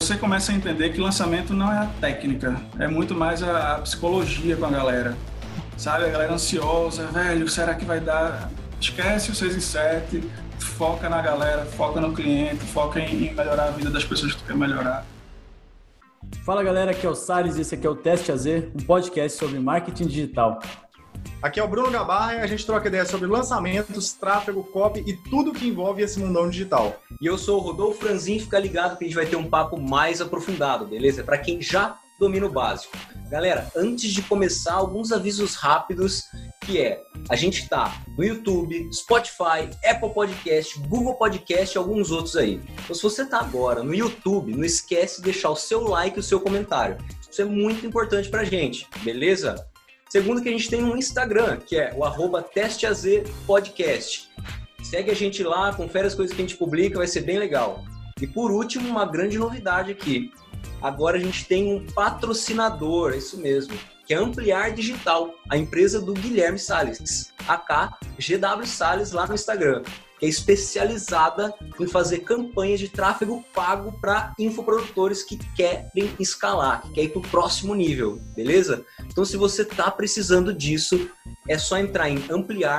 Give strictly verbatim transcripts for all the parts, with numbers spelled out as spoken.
você começa a entender que lançamento não é a técnica, é muito mais a, a psicologia com a galera. Sabe, a galera ansiosa, velho, será que vai dar? Esquece o seis em sete, foca na galera, foca no cliente, foca em, em melhorar a vida das pessoas que tu quer melhorar. Fala galera, aqui é o Salles e esse aqui é o Teste A Z, um podcast sobre marketing digital. Aqui é o Bruno Gabarra e a gente troca ideias sobre lançamentos, tráfego, copy e tudo que envolve esse mundão digital. E eu sou o Rodolfo Franzin, fica ligado que a gente vai ter um papo mais aprofundado, beleza? Para quem já domina o básico. Galera, antes de começar, alguns avisos rápidos, que é, a gente tá no YouTube, Spotify, Apple Podcast, Google Podcast e alguns outros aí. Então, se você tá agora no YouTube, não esquece de deixar o seu like e o seu comentário. Isso é muito importante pra gente, beleza? Segundo, que a gente tem um Instagram, que é o arroba testeazpodcast. Segue a gente lá, confere as coisas que a gente publica, vai ser bem legal. E por último, uma grande novidade aqui. Agora a gente tem um patrocinador, é isso mesmo, que é Ampliar Digital, a empresa do Guilherme Salles, A K G W Salles lá no Instagram, que é especializada em fazer campanhas de tráfego pago para infoprodutores que querem escalar, que querem ir para o próximo nível, beleza? Então, se você está precisando disso, é só entrar em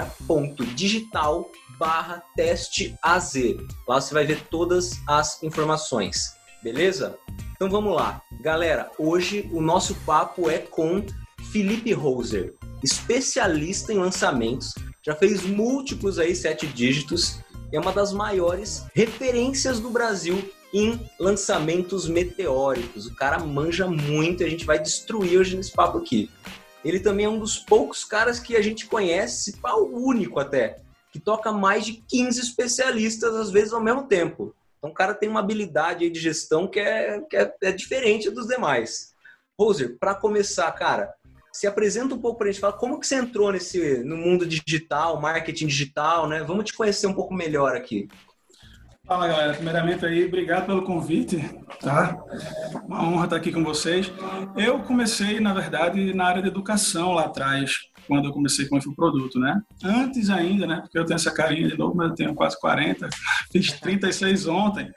ampliar.digital barra teste AZ. Lá você vai ver todas as informações, beleza? Então vamos lá. Galera, hoje o nosso papo é com Felipe Roser, especialista em lançamentos, já fez múltiplos aí sete dígitos, é uma das maiores referências do Brasil em lançamentos meteóricos. O cara manja muito e a gente vai destruir hoje nesse papo aqui. Ele também é um dos poucos caras que a gente conhece, o único até, que toca mais de quinze especialistas às vezes ao mesmo tempo. Então o cara tem uma habilidade aí de gestão que é, que é, é diferente dos demais. Roser, para começar, cara, se apresenta um pouco pra gente, fala como que você entrou nesse, no mundo digital, marketing digital, né? Vamos te conhecer um pouco melhor aqui. Fala, galera. Primeiramente aí, obrigado pelo convite, tá? Uma honra estar aqui com vocês. Eu comecei, na verdade, na área de educação lá atrás, quando eu comecei com o infoproduto, né? Antes ainda, né? Porque eu tenho essa carinha de novo, mas eu tenho quase quarenta, fiz trinta e seis ontem.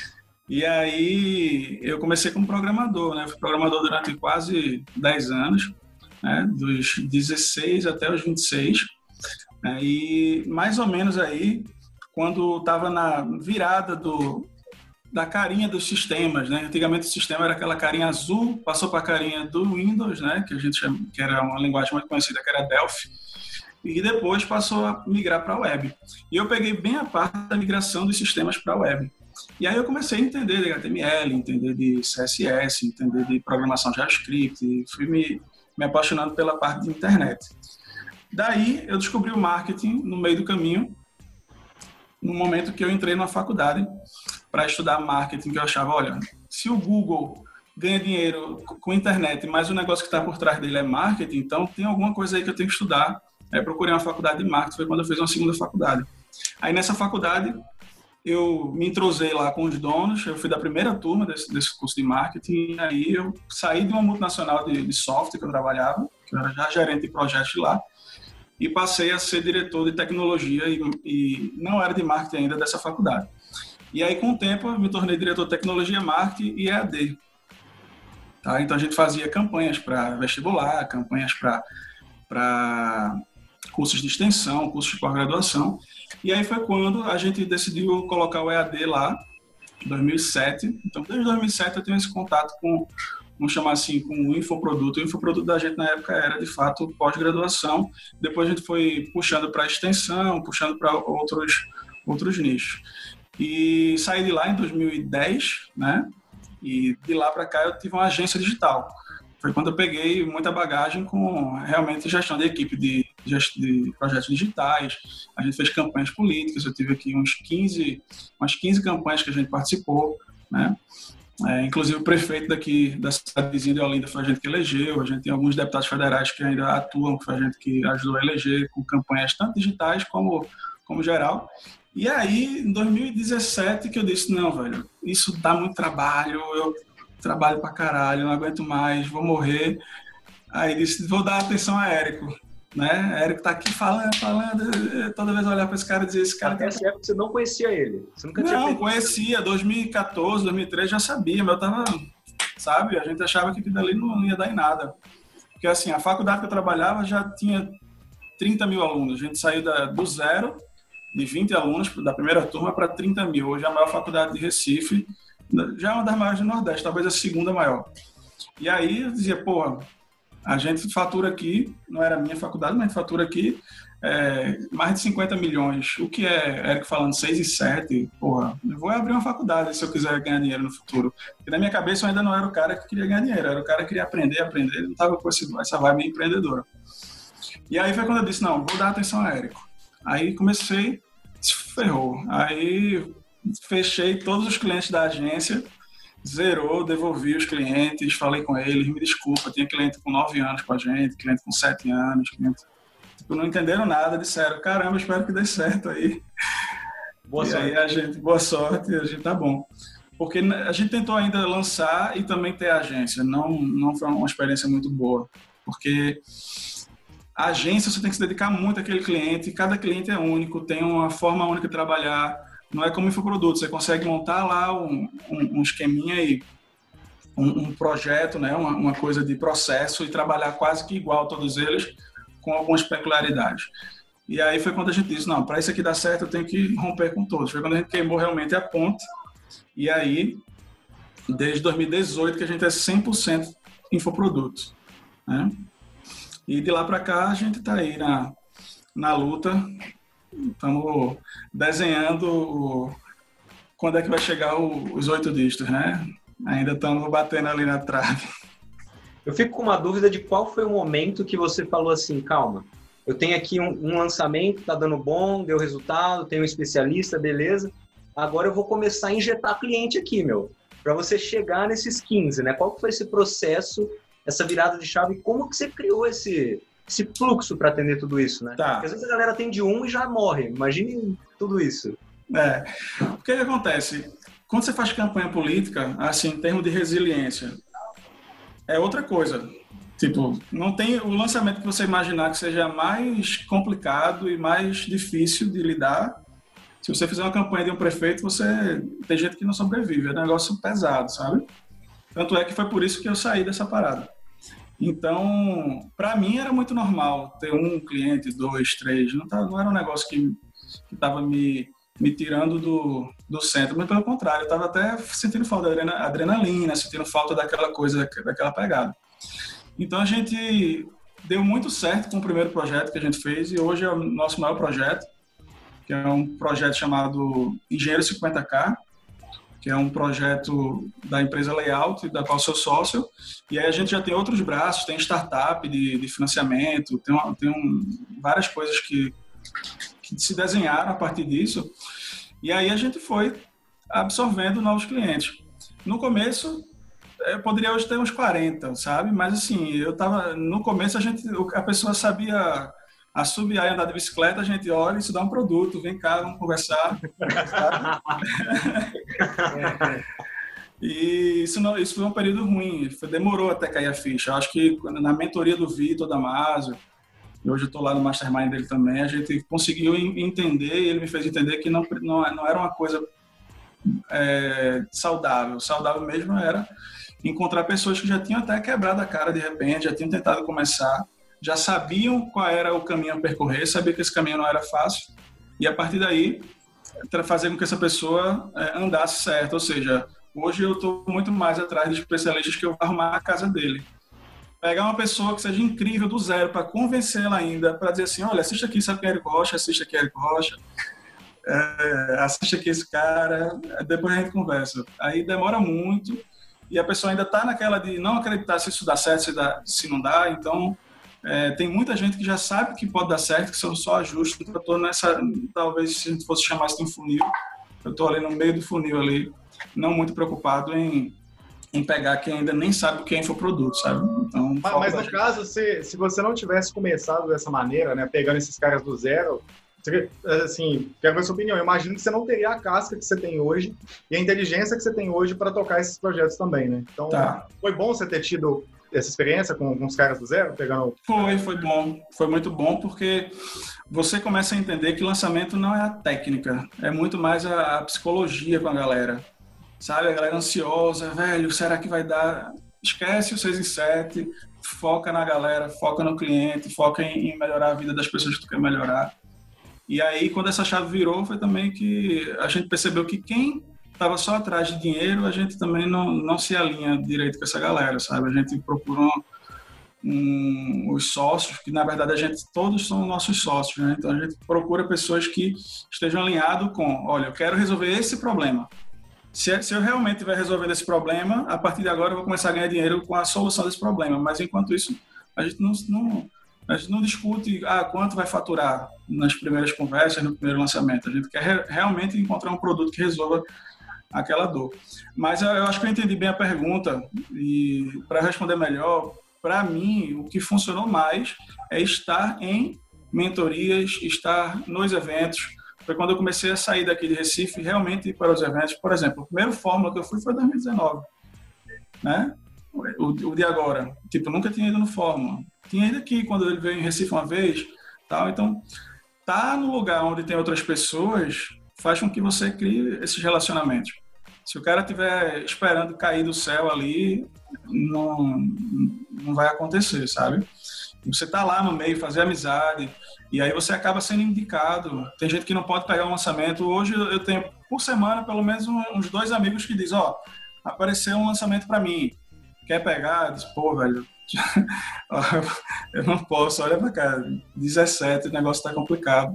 E aí eu comecei como programador, né? Fui programador durante quase dez anos, né? Dos dezesseis até os vinte e seis. Né? E mais ou menos aí, quando estava na virada do, da carinha dos sistemas, né? Antigamente o sistema era aquela carinha azul, passou para a carinha do Windows, né? Que a gente chama, que era uma linguagem muito conhecida, que era Delphi, e depois passou a migrar para a web. E eu peguei bem a parte da migração dos sistemas para a web. E aí eu comecei a entender de H T M L, entender de C S S, entender de programação JavaScript, e fui me, me apaixonando pela parte de internet. Daí eu descobri o marketing no meio do caminho, no momento que eu entrei numa faculdade para estudar marketing, que eu achava, olha, se o Google ganha dinheiro com internet, mas o negócio que está por trás dele é marketing, então tem alguma coisa aí que eu tenho que estudar. Aí eu procurei uma faculdade de marketing, foi quando eu fiz uma segunda faculdade. Aí nessa faculdade eu me entrosei lá com os donos, eu fui da primeira turma desse, desse curso de marketing, e aí eu saí de uma multinacional de, de software que eu trabalhava, que eu era já gerente de projetos lá, e passei a ser diretor de tecnologia e, e não era de marketing ainda dessa faculdade. E aí, com o tempo, eu me tornei diretor de tecnologia, marketing e E A D. Tá? Então, a gente fazia campanhas para vestibular, campanhas para cursos de extensão, cursos de pós-graduação. E aí foi quando a gente decidiu colocar o E A D lá, em dois mil e sete. Então, desde dois mil e sete eu tenho esse contato com, vamos chamar assim, com o infoproduto. O infoproduto da gente na época era, de fato, pós-graduação. Depois a gente foi puxando para extensão, puxando para outros, outros nichos. E saí de lá em dois mil e dez, né? E de lá para cá eu tive uma agência digital. Foi quando eu peguei muita bagagem com realmente gestão de equipe de, de projetos digitais. A gente fez campanhas políticas, eu tive aqui uns quinze, umas quinze campanhas que a gente participou, né? É, inclusive o prefeito daqui da cidadezinha de Olinda foi a gente que elegeu, a gente tem alguns deputados federais que ainda atuam, que foi a gente que ajudou a eleger com campanhas tanto digitais como, como geral. E aí, em dois mil e dezessete, que eu disse, não, velho, isso dá muito trabalho, eu trabalho pra caralho, não aguento mais, vou morrer. Aí disse, vou dar atenção a Érico. né? Érico tá aqui falando, falando, toda vez eu olhar para esse cara e dizer, esse cara... Até essa época você não conhecia ele? Você nunca tinha Não, feito... conhecia, dois mil e quatorze, dois mil e treze já sabia, mas eu tava, sabe, a gente achava que aquilo ali não ia dar em nada. Porque assim, a faculdade que eu trabalhava já tinha trinta mil alunos, a gente saiu da, do zero, de vinte alunos da primeira turma para trinta mil, hoje é a maior faculdade de Recife, já é uma das maiores do Nordeste, talvez a segunda maior. E aí eu dizia, pô, a gente fatura aqui, não era a minha faculdade, mas a gente fatura aqui é, mais de cinquenta milhões. O que é, Érico falando, seis e sete, porra, eu vou abrir uma faculdade se eu quiser ganhar dinheiro no futuro. Porque na minha cabeça eu ainda não era o cara que queria ganhar dinheiro, era o cara que queria aprender, aprender, ele não estava com esse, essa vibe empreendedora. E aí foi quando eu disse, não, vou dar atenção a Érico. Aí comecei, se ferrou. Aí fechei todos os clientes da agência, zerou, devolvi os clientes, falei com eles, me desculpa, tinha cliente com nove anos com a gente, cliente com sete anos, cliente... Tipo, não entenderam nada, disseram, caramba, espero que dê certo aí. Boa e sorte. Aí a gente, boa sorte, a gente tá bom. Porque a gente tentou ainda lançar e também ter agência, não, não foi uma experiência muito boa, porque a agência você tem que se dedicar muito àquele cliente, cada cliente é único, tem uma forma única de trabalhar. Não é como infoproduto, você consegue montar lá um, um, um esqueminha e um, um projeto, né? uma, uma coisa de processo e trabalhar quase que igual todos eles, com algumas peculiaridades. E aí foi quando a gente disse, não, para isso aqui dar certo eu tenho que romper com todos. Foi quando a gente queimou realmente a ponte. E aí, desde dois mil e dezoito que a gente é cem por cento infoproduto. Né? E de lá para cá a gente está aí na, na luta. Estamos desenhando o, quando é que vai chegar o, os oito dígitos, né? Ainda estamos batendo ali na trave. Eu fico com uma dúvida de qual foi o momento que você falou assim, calma, eu tenho aqui um, um lançamento, tá dando bom, deu resultado, tenho um especialista, beleza. Agora eu vou começar a injetar cliente aqui, meu. Para você chegar nesses quinze, né? Qual que foi esse processo, essa virada de chave? Como que você criou esse... esse fluxo para atender tudo isso, né? Tá. Porque às vezes a galera tem de um e já morre. Imagine tudo isso. É. O que, que acontece? Quando você faz campanha política, assim, em termos de resiliência, é outra coisa. Tipo, não tem o lançamento que você imaginar que seja mais complicado e mais difícil de lidar. Se você fizer uma campanha de um prefeito, você tem gente que não sobrevive. É um negócio pesado, sabe? Tanto é que foi por isso que eu saí dessa parada. Então, para mim era muito normal ter um cliente, dois, três. Não, tá, não era um negócio que estava me, me tirando do, do centro, mas pelo contrário, eu estava até sentindo falta da adrenalina, sentindo falta daquela coisa, daquela pegada. Então, a gente deu muito certo com o primeiro projeto que a gente fez e hoje é o nosso maior projeto, que é um projeto chamado Engenheiro cinquenta K, que é um projeto da empresa Layout, da qual sou sócio, e aí a gente já tem outros braços, tem startup de, de financiamento, tem, uma, tem um, várias coisas que, que se desenharam a partir disso, e aí a gente foi absorvendo novos clientes. No começo, eu poderia hoje ter uns quarenta, sabe? Mas assim, eu tava, no começo a, gente, a pessoa sabia... assobiar e andar de bicicleta, a gente olha, isso dá um produto, vem cá, vamos conversar. E isso, não, isso foi um período ruim, foi, demorou até cair a ficha. Eu acho que na mentoria do Vitor Damasio, e hoje eu estou lá no mastermind dele também, a gente conseguiu entender, e ele me fez entender que não, não, não era uma coisa é, saudável. Saudável mesmo era encontrar pessoas que já tinham até quebrado a cara de repente, já tinham tentado começar, já sabiam qual era o caminho a percorrer, sabia que esse caminho não era fácil, e a partir daí, fazer com que essa pessoa é, andasse certo. Ou seja, hoje eu estou muito mais atrás de especialistas que eu vou arrumar a casa dele. Pegar uma pessoa que seja incrível do zero, para convencê-la ainda, para dizer assim, olha, assiste aqui, sabe quem é Érico Rocha, assiste aqui Érico Rocha, é, assiste aqui esse cara, depois a gente conversa. Aí demora muito, e a pessoa ainda está naquela de não acreditar se isso dá certo, se, dá, se não dá, então... É, tem muita gente que já sabe que pode dar certo, que são só ajustes. Eu estou nessa, talvez se a gente fosse chamar isso de um funil, eu estou ali no meio do funil ali, não muito preocupado em, em pegar quem ainda nem sabe o que é infoproduto, sabe? Então, mas mas no caso, se, se você não tivesse começado dessa maneira, né, pegando esses caras do zero, você, assim, quero ver a sua opinião, eu imagino que você não teria a casca que você tem hoje e a inteligência que você tem hoje para tocar esses projetos também, né? Então, tá. Foi bom você ter tido essa experiência com, com os caras do zero? Pegando... Foi, foi bom. Foi muito bom porque você começa a entender que lançamento não é a técnica, é muito mais a, a psicologia com a galera. Sabe, a galera ansiosa, velho, será que vai dar? Esquece o seis em sete, foca na galera, foca no cliente, foca em, em melhorar a vida das pessoas que tu quer melhorar. E aí, quando essa chave virou, foi também que a gente percebeu que quem estava só atrás de dinheiro, a gente também não, não se alinha direito com essa galera, sabe? A gente procura um, um, os sócios, que na verdade a gente, todos são nossos sócios, né? Então a gente procura pessoas que estejam alinhados com, olha, eu quero resolver esse problema. Se, se eu realmente estiver resolvendo esse problema, a partir de agora eu vou começar a ganhar dinheiro com a solução desse problema. Mas enquanto isso, a gente não, não, a gente não discute ah, quanto vai faturar nas primeiras conversas, no primeiro lançamento. A gente quer re, realmente encontrar um produto que resolva aquela dor. Mas eu, eu acho que eu entendi bem a pergunta e para responder melhor, para mim, o que funcionou mais é estar em mentorias, estar nos eventos. Foi quando eu comecei a sair daqui de Recife realmente ir para os eventos. Por exemplo, o primeiro Fórmula que eu fui foi em dois mil e dezenove, né? O, o de agora. Tipo, nunca tinha ido no Fórmula. Tinha ido aqui quando ele veio em Recife uma vez, tal. Então, tá no lugar onde tem outras pessoas faz com que você crie esses relacionamentos. Se o cara estiver esperando cair do céu ali, não, não vai acontecer, sabe? Você tá lá no meio, fazer amizade, e aí você acaba sendo indicado. Tem gente que não pode pegar um lançamento. Hoje eu tenho, por semana, pelo menos uns dois amigos que dizem, ó, oh, apareceu um lançamento para mim. Quer pegar? Eu disse, pô, velho, eu não posso, olha pra cá, dezessete, o negócio tá complicado.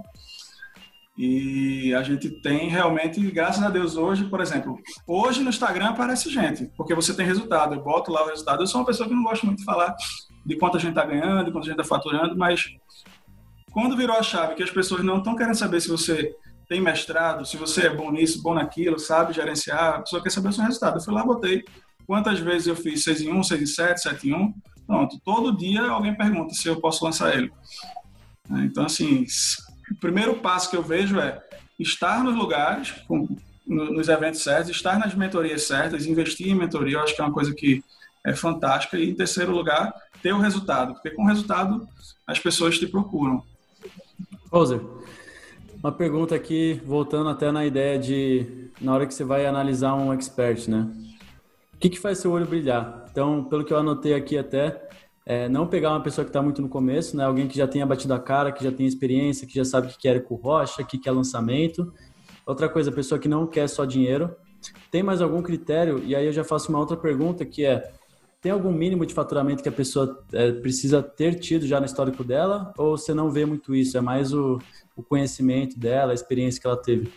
E a gente tem realmente, graças a Deus, hoje, por exemplo, hoje no Instagram aparece gente, porque você tem resultado, eu boto lá o resultado. Eu sou uma pessoa que não gosta muito de falar de quanto a gente está ganhando, de quanto a gente está faturando, mas quando virou a chave que as pessoas não estão querendo saber se você tem mestrado, se você é bom nisso, bom naquilo, sabe gerenciar, a pessoa quer saber o seu resultado. Eu fui lá, botei quantas vezes eu fiz seis em um, seis em sete, sete em um, pronto. Todo dia alguém pergunta se eu posso lançar ele. Então, assim, o primeiro passo que eu vejo é estar nos lugares, nos eventos certos, estar nas mentorias certas, investir em mentoria, eu acho que é uma coisa que é fantástica. E, em terceiro lugar, ter o resultado, porque com o resultado as pessoas te procuram. Roser, uma pergunta aqui, voltando até na ideia de, na hora que você vai analisar um expert, né? O que que faz seu olho brilhar? Então, pelo que eu anotei aqui até, É, não pegar uma pessoa que está muito no começo, né? Alguém que já tenha batido a cara, que já tem experiência, que já sabe o que quer com rocha, o que quer lançamento. Outra coisa, a pessoa que não quer só dinheiro. Tem mais algum critério? E aí eu já faço uma outra pergunta, que é, tem algum mínimo de faturamento que a pessoa é, precisa ter tido já no histórico dela? Ou você não vê muito isso? É mais o, o conhecimento dela, a experiência que ela teve?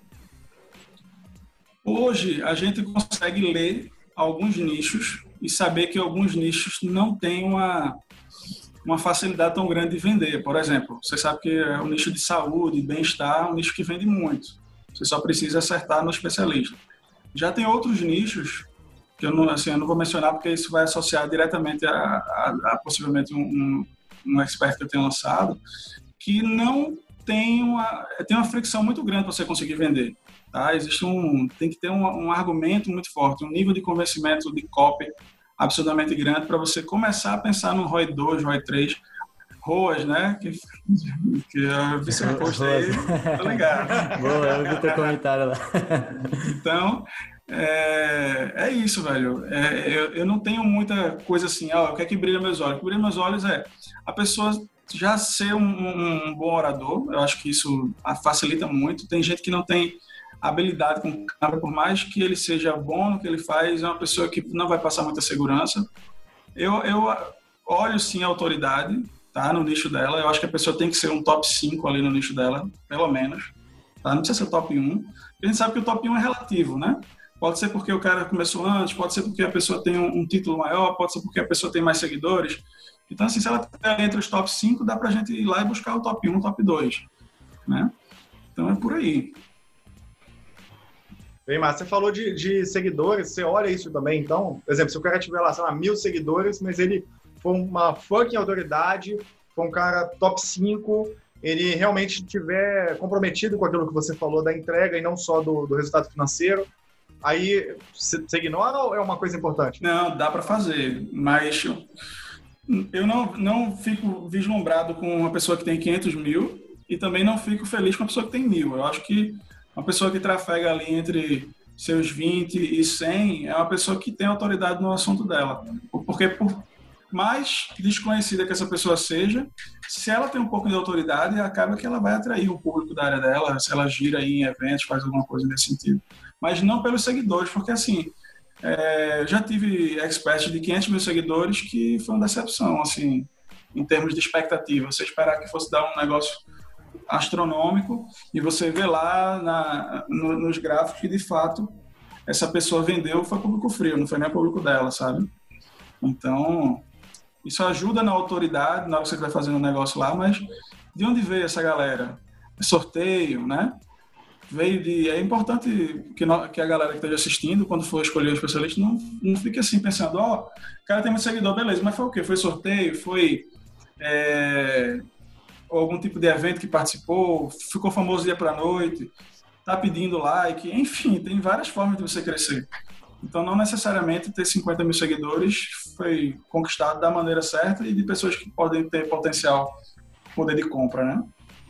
Hoje, a gente consegue ler alguns nichos e saber que alguns nichos não têm uma, uma facilidade tão grande de vender. Por exemplo, você sabe que é o nicho de saúde, bem-estar, é um nicho que vende muito. Você só precisa acertar no especialista. Já tem outros nichos, que eu não, assim, eu não vou mencionar porque isso vai associar diretamente a, a, a possivelmente um, um expert que eu tenho lançado, que não tem uma, tem uma fricção muito grande para você conseguir vender. Tá? Existe um, tem que ter um, um argumento muito forte, um nível de convencimento de copy absurdamente grande para você começar a pensar no R O I dois, R O I três, R O A S, né? Que, que eu vi seu post aí, tô ligado. Boa, eu vi teu comentário lá. Então, é, é isso, velho. É, eu, eu não tenho muita coisa assim, ah, o que é que brilha meus olhos? O que brilha meus olhos é a pessoa já ser um, um, um bom orador. Eu acho que isso facilita muito. Tem gente que não tem habilidade com câmera, por mais que ele seja bom no que ele faz, é uma pessoa que não vai passar muita segurança. Eu, eu olho sim a autoridade, tá, no nicho dela. Eu acho que a pessoa tem que ser um top cinco ali no nicho dela, pelo menos. Tá? Não precisa ser top um. A gente sabe que o top um é relativo, né? Pode ser porque o cara começou antes, pode ser porque a pessoa tem um, um título maior, pode ser porque a pessoa tem mais seguidores. Então, assim, se ela estiver entre os top cinco, dá pra gente ir lá e buscar o top um, o top dois, né? Então é por aí. Bem, mas você falou de, de seguidores, você olha isso também, então? Por exemplo, se o cara tiver lá, sei lá, mil seguidores, mas ele for uma fucking autoridade, for um cara top cinco, ele realmente estiver comprometido com aquilo que você falou da entrega e não só do, do resultado financeiro, aí você ignora ou é uma coisa importante? Não, dá para fazer, mas eu não, não fico vislumbrado com uma pessoa que tem quinhentos mil e também não fico feliz com uma pessoa que tem mil. Eu acho que uma pessoa que trafega ali entre seus vinte e cem é uma pessoa que tem autoridade no assunto dela. Porque por mais desconhecida que essa pessoa seja, se ela tem um pouco de autoridade, acaba que ela vai atrair o público da área dela, se ela gira aí em eventos, faz alguma coisa nesse sentido. Mas não pelos seguidores, porque assim, é, já tive experts de quinhentos mil seguidores que foi uma decepção, assim, em termos de expectativa. Você esperar que fosse dar um negócio astronômico e você vê lá na, no, nos gráficos que, de fato, essa pessoa vendeu foi público frio, não foi nem público dela, sabe? Então, isso ajuda na autoridade, na hora que você vai fazendo um negócio lá, mas de onde veio essa galera? É sorteio, né? Veio de... É importante que, no, que a galera que esteja assistindo, quando for escolher o especialista, não, não fique assim pensando, ó, oh, o cara tem muito seguidor, beleza, mas foi o quê? Foi sorteio? Foi... É... ou algum tipo de evento que participou, ficou famoso dia para noite, tá pedindo like, enfim, tem várias formas de você crescer. Então, não necessariamente ter cinquenta mil seguidores foi conquistado da maneira certa e de pessoas que podem ter potencial, poder de compra, né?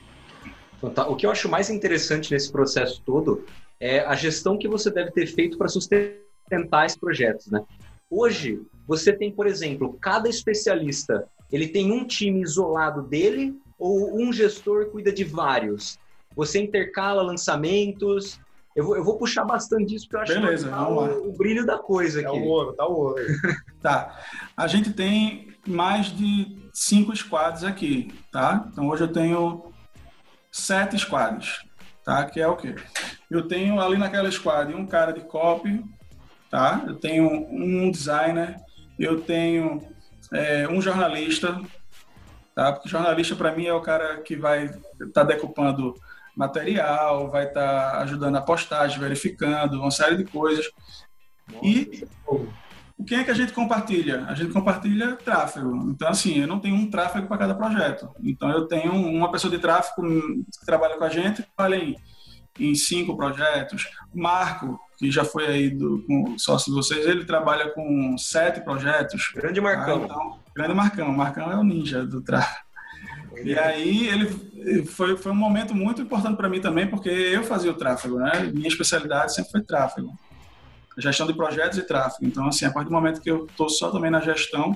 O que eu acho mais interessante nesse processo todo é a gestão que você deve ter feito para sustentar esses projetos, né? Hoje, você tem, por exemplo, cada especialista, ele tem um time isolado dele ou um gestor cuida de vários? Você intercala lançamentos? Eu vou, eu vou puxar bastante disso, porque eu acho Beleza, que é vamos lá. o, o brilho da coisa aqui. Tá o ouro, tá o ouro. Tá. A gente tem mais de cinco squads aqui, tá? Então, hoje eu tenho sete squads, tá? Que é o quê? Eu tenho ali naquela squad um cara de copy, tá? Eu tenho um designer, eu tenho é, um jornalista, tá? Porque jornalista, para mim, é o cara que vai estar tá decupando material, vai estar tá ajudando a postagem, verificando, uma série de coisas. Nossa, e quem é que a gente compartilha? A gente compartilha tráfego. Então, assim, eu não tenho um tráfego para cada projeto. Então, eu tenho uma pessoa de tráfego que trabalha com a gente, que trabalha em, em cinco projetos. O Marco, que já foi aí do, com o sócio de vocês, ele trabalha com sete projetos. Grande Marcão. Ah, então, grande Marcão. O Marcão é o ninja do tráfego. E aí, ele foi, foi um momento muito importante para mim também, porque eu fazia o tráfego, né? Minha especialidade sempre foi tráfego. Gestão de projetos e tráfego. Então, assim, a partir do momento que eu estou só também na gestão,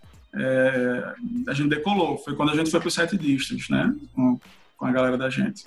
é, a gente decolou. Foi quando a gente foi para os sete districts, né? Com, com a galera da gente.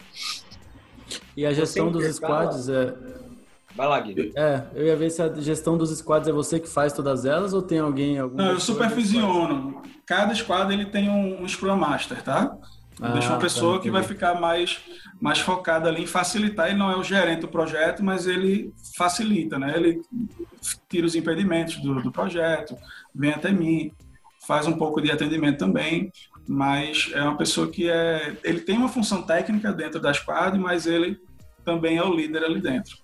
E a gestão dos squads é... Vai lá, Gui. É, eu ia ver se a gestão dos squads é você que faz todas elas ou tem alguém... Algum Não, eu supervisiono. Cada squad ele tem um, um Scrum Master, tá? Eu ah, deixo uma pessoa tá, que vai ficar mais, mais focada ali em facilitar. Ele não é o gerente do projeto, mas ele facilita, né? Ele tira os impedimentos do, do projeto, vem até mim, faz um pouco de atendimento também, mas é uma pessoa que é... Ele tem uma função técnica dentro da squad, mas ele também é o líder ali dentro.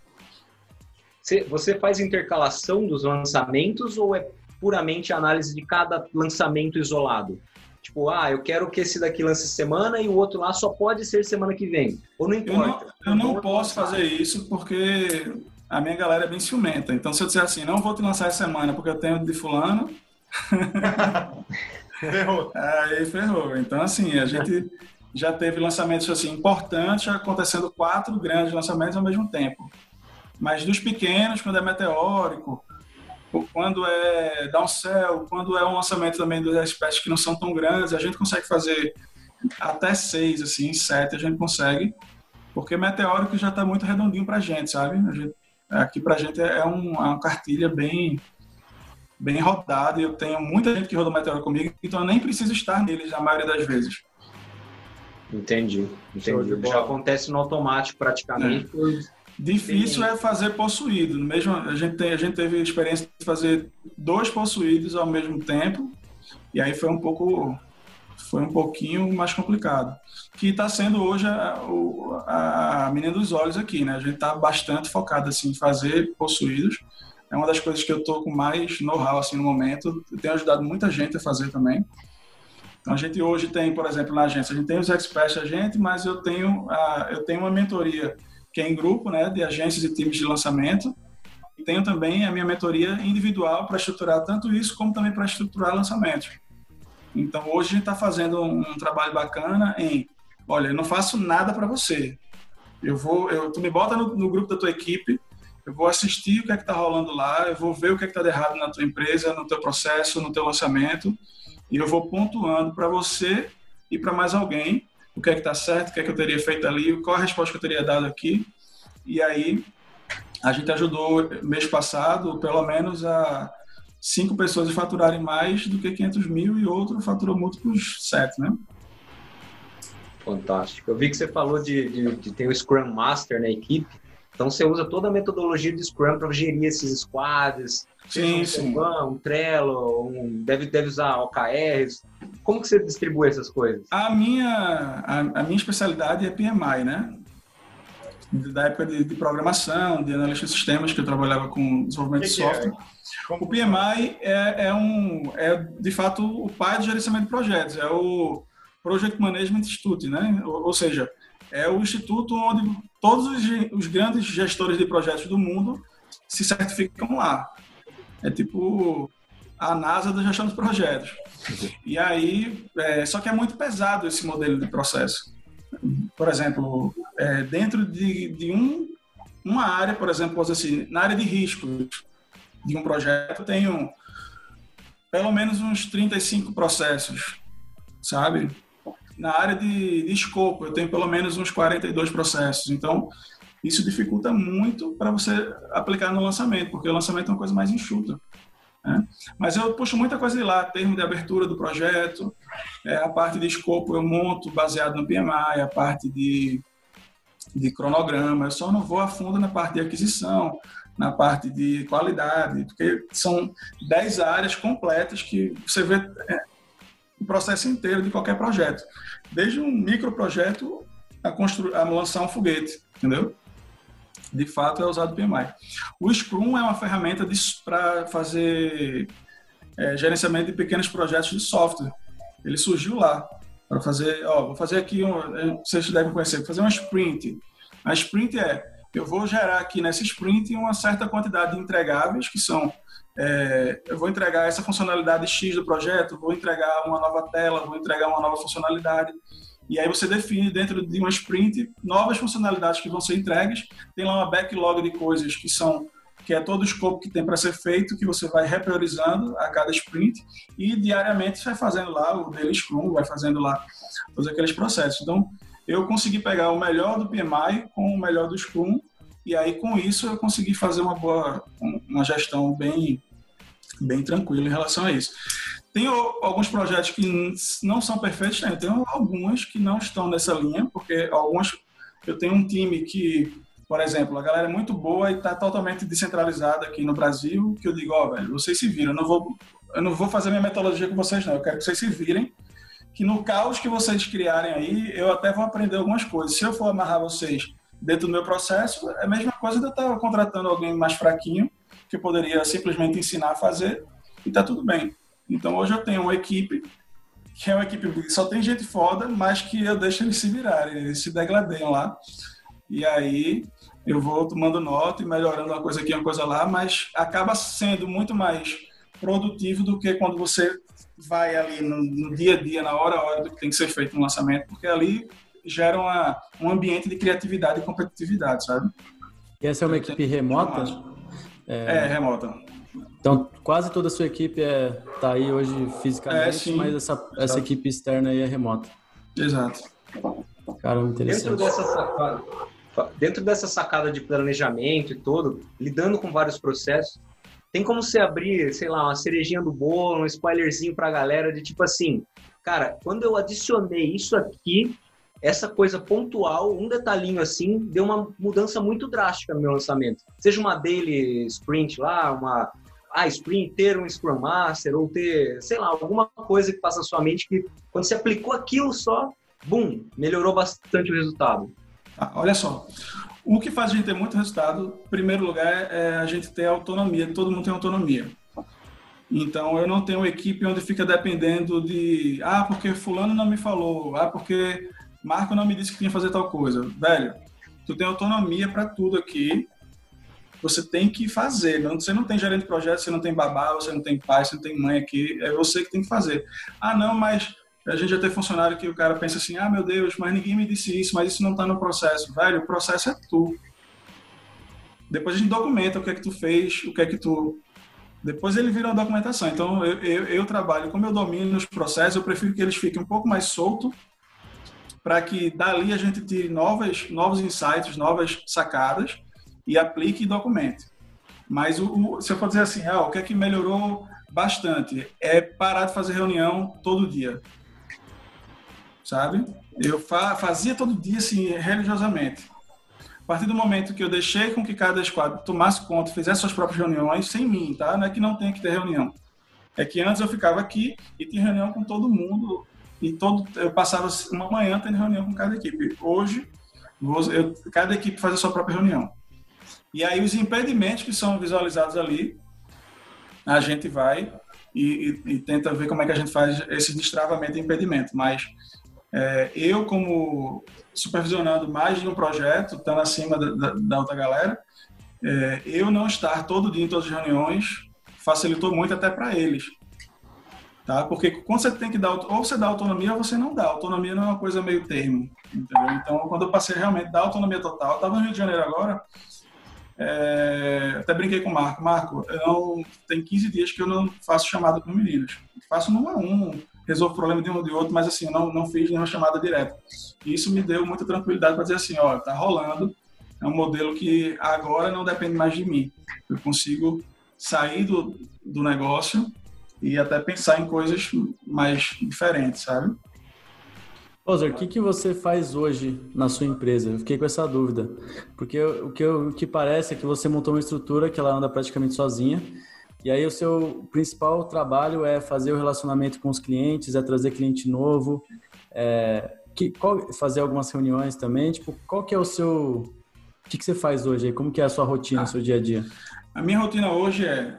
Você faz intercalação dos lançamentos ou é puramente análise de cada lançamento isolado? Tipo, ah, eu quero que esse daqui lance semana e o outro lá só pode ser semana que vem. Ou não importa? Eu não, eu não posso fazer isso porque a minha galera é bem ciumenta. Então, se eu disser assim, não vou te lançar essa semana porque eu tenho de fulano... ferrou. Aí ferrou. Então, assim, a gente já teve lançamentos assim, importantes, acontecendo quatro grandes lançamentos ao mesmo tempo. Mas dos pequenos, quando é meteórico, quando é downsell, quando é um lançamento também dos aspectos que não são tão grandes, a gente consegue fazer até seis, assim, sete a gente consegue, porque meteórico já está muito redondinho para a gente, sabe? A gente, aqui para a gente é, um, é uma cartilha bem, bem rodada, e eu tenho muita gente que roda meteórico comigo, então eu nem preciso estar neles na maioria das vezes. Entendi, entendi. Já acontece no automático praticamente. É. Difícil é fazer possuído. Mesmo, a, gente tem, a gente teve a experiência de fazer dois possuídos ao mesmo tempo, e aí foi um pouco, foi um pouquinho mais complicado. Que está sendo hoje a, a, a menina dos olhos aqui, né? A gente está bastante focado assim, em fazer possuídos. É uma das coisas que eu estou com mais know-how assim, no momento. Eu tenho ajudado muita gente a fazer também. Então, a gente hoje tem, por exemplo, na agência, a gente tem os experts da gente, mas eu tenho, a, eu tenho uma mentoria que é em grupo, né, de agências e times de lançamento, tenho também a minha mentoria individual para estruturar tanto isso, como também para estruturar lançamentos. Então, hoje a gente está fazendo um, um trabalho bacana em, olha, eu não faço nada para você. Eu vou, eu, tu me bota no, no grupo da tua equipe, eu vou assistir o que é que está rolando lá, eu vou ver o que é que está de errado na tua empresa, no teu processo, no teu lançamento, e eu vou pontuando para você e para mais alguém o que é que está certo, o que é que eu teria feito ali, qual a resposta que eu teria dado aqui. E aí, a gente ajudou mês passado, pelo menos, a cinco pessoas faturarem mais do que quinhentos mil e outro faturou múltiplos sete, né? Fantástico. Eu vi que você falou de, de, de ter o Scrum Master na equipe, então você usa toda a metodologia do Scrum para gerir esses squads, sim, um sim. Kanban, um Trello, um, deve, deve usar O K Rs. Como que você distribui essas coisas? A minha, a, a minha especialidade é P M I, né? Da época de, de programação, de analista de sistemas, que eu trabalhava com desenvolvimento de software. É? O P M I é, é, um, é, de fato, o pai do gerenciamento de projetos. É o Project Management Institute, né? Ou, ou seja, é o instituto onde todos os, os grandes gestores de projetos do mundo se certificam lá. É tipo a NASA da gestão de projetos. E aí, é, só que é muito pesado esse modelo de processo. Por exemplo, é, dentro de, de um, uma área, por exemplo, assim, na área de riscos de um projeto, eu tenho pelo menos uns trinta e cinco processos, sabe? Na área de, de escopo, eu tenho pelo menos uns quarenta e dois processos. Então, isso dificulta muito para você aplicar no lançamento, porque o lançamento é uma coisa mais enxuta. Né? Mas eu puxo muita coisa de lá, termo de abertura do projeto, é, a parte de escopo eu monto baseado no P M I, a parte de, de cronograma, eu só não vou a fundo na parte de aquisição, na parte de qualidade, porque são dez áreas completas que você vê é, o processo inteiro de qualquer projeto, desde um microprojeto a, constru- a lançar um foguete, entendeu? De fato, é usado o P M I. O Scrum é uma ferramenta para fazer é, gerenciamento de pequenos projetos de software. Ele surgiu lá para fazer, ó, vou fazer aqui, um, vocês devem conhecer, vou fazer uma sprint. A sprint é, eu vou gerar aqui nessa sprint uma certa quantidade de entregáveis, que são, é, eu vou entregar essa funcionalidade X do projeto, vou entregar uma nova tela, vou entregar uma nova funcionalidade. E aí você define dentro de uma sprint novas funcionalidades que vão ser entregues. Tem lá uma backlog de coisas que são que é todo o escopo que tem para ser feito, que você vai repriorizando a cada sprint e diariamente você vai fazendo lá o daily Scrum, vai fazendo lá todos aqueles processos. Então, eu consegui pegar o melhor do P M I com o melhor do Scrum e aí com isso eu consegui fazer uma boa, uma gestão bem, bem tranquila em relação a isso. Tem alguns projetos que não são perfeitos, né? Tem alguns que não estão nessa linha, porque alguns eu tenho um time que, por exemplo, a galera é muito boa e está totalmente descentralizada aqui no Brasil, que eu digo, ó, oh, velho, vocês se viram, eu não vou, eu não vou fazer minha metodologia com vocês, não, eu quero que vocês se virem, que no caos que vocês criarem aí, eu até vou aprender algumas coisas. Se eu for amarrar vocês dentro do meu processo, é a mesma coisa de eu estar contratando alguém mais fraquinho, que eu poderia simplesmente ensinar a fazer, e tá tudo bem. Então, hoje eu tenho uma equipe, que é uma equipe que só tem gente foda, mas que eu deixo eles se virarem, eles se degladeiam lá. E aí, eu vou tomando nota e melhorando uma coisa aqui, uma coisa lá, mas acaba sendo muito mais produtivo do que quando você vai ali no, no dia a dia, na hora a hora do que tem que ser feito no lançamento, porque ali gera uma, um ambiente de criatividade e competitividade, sabe? E essa é uma equipe remota? É, é remota. Então, quase toda a sua equipe é, tá aí hoje fisicamente, é, sim, mas essa, essa equipe externa aí é remota. Exato. Cara, interessante. Dentro dessa sacada, dentro dessa sacada de planejamento e tudo, lidando com vários processos, tem como você abrir, sei lá, uma cerejinha do bolo, um spoilerzinho pra galera de tipo assim, cara, quando eu adicionei isso aqui, essa coisa pontual, um detalhinho assim, deu uma mudança muito drástica no meu lançamento. Seja uma daily sprint lá, uma ah, sprint, ter um Scrum Master, ou ter, sei lá, alguma coisa que passa na sua mente que quando você aplicou aquilo só, bum, melhorou bastante o resultado. Ah, olha só, o que faz a gente ter muito resultado, em primeiro lugar, é a gente ter autonomia, todo mundo tem autonomia. Então, eu não tenho uma equipe onde fica dependendo de, ah, porque fulano não me falou, ah, porque Marco não me disse que tinha que fazer tal coisa. Velho, tu tem autonomia para tudo aqui você tem que fazer. Não, você não tem gerente de projeto, você não tem babá, você não tem pai, você não tem mãe aqui, é você que tem que fazer. Ah, não, mas a gente já tem funcionário que o cara pensa assim, ah, meu Deus, mas ninguém me disse isso, mas isso não está no processo. Velho, o processo é tu. Depois a gente documenta o que é que tu fez, o que é que tu... Depois ele vira uma documentação. Então, eu, eu, eu trabalho, como eu domino os processos, eu prefiro que eles fiquem um pouco mais soltos, para que dali a gente tire novas, novos insights, novas sacadas, e aplique e documente. Mas o, o, se eu for dizer assim, ah, o que é que melhorou bastante? É parar de fazer reunião todo dia. Sabe? Eu fa, fazia todo dia, assim, religiosamente. A partir do momento que eu deixei com que cada squad tomasse conta, fizesse suas próprias reuniões, sem mim, tá? Não é que não tenha que ter reunião. É que antes eu ficava aqui e tinha reunião com todo mundo, e todo, eu passava uma manhã tendo reunião com cada equipe. Hoje, eu, cada equipe faz a sua própria reunião. E aí os impedimentos que são visualizados ali, a gente vai e, e, e tenta ver como é que a gente faz esse destravamento e impedimento. Mas é, eu, como supervisionando mais de um projeto, estando acima da, da, da outra galera, é, eu não estar todo dia em todas as reuniões facilitou muito até para eles. Tá? Porque quando você tem que dar, ou você dá autonomia ou você não dá. Autonomia não é uma coisa meio termo. Entendeu? Então, quando eu passei realmente a dar autonomia total, eu estava no Rio de Janeiro agora, é, até brinquei com o Marco. Marco, eu não, tem quinze dias que eu não faço chamada com meninos. Faço um a um, resolvo o problema de um ou de outro, mas assim, eu não, não fiz nenhuma chamada direta. E isso me deu muita tranquilidade para dizer assim, ó, tá rolando, é um modelo que agora não depende mais de mim. Eu consigo sair do, do negócio e até pensar em coisas mais diferentes, sabe? Roser, o que, que você faz hoje na sua empresa? Eu fiquei com essa dúvida. Porque o que, eu, o que parece é que você montou uma estrutura que ela anda praticamente sozinha. E aí o seu principal trabalho é fazer o relacionamento com os clientes, é trazer cliente novo, é, que, qual, fazer algumas reuniões também. Tipo, qual que é o seu... O que, que você faz hoje aí? Como que é a sua rotina, o ah, seu dia a dia? A minha rotina hoje é...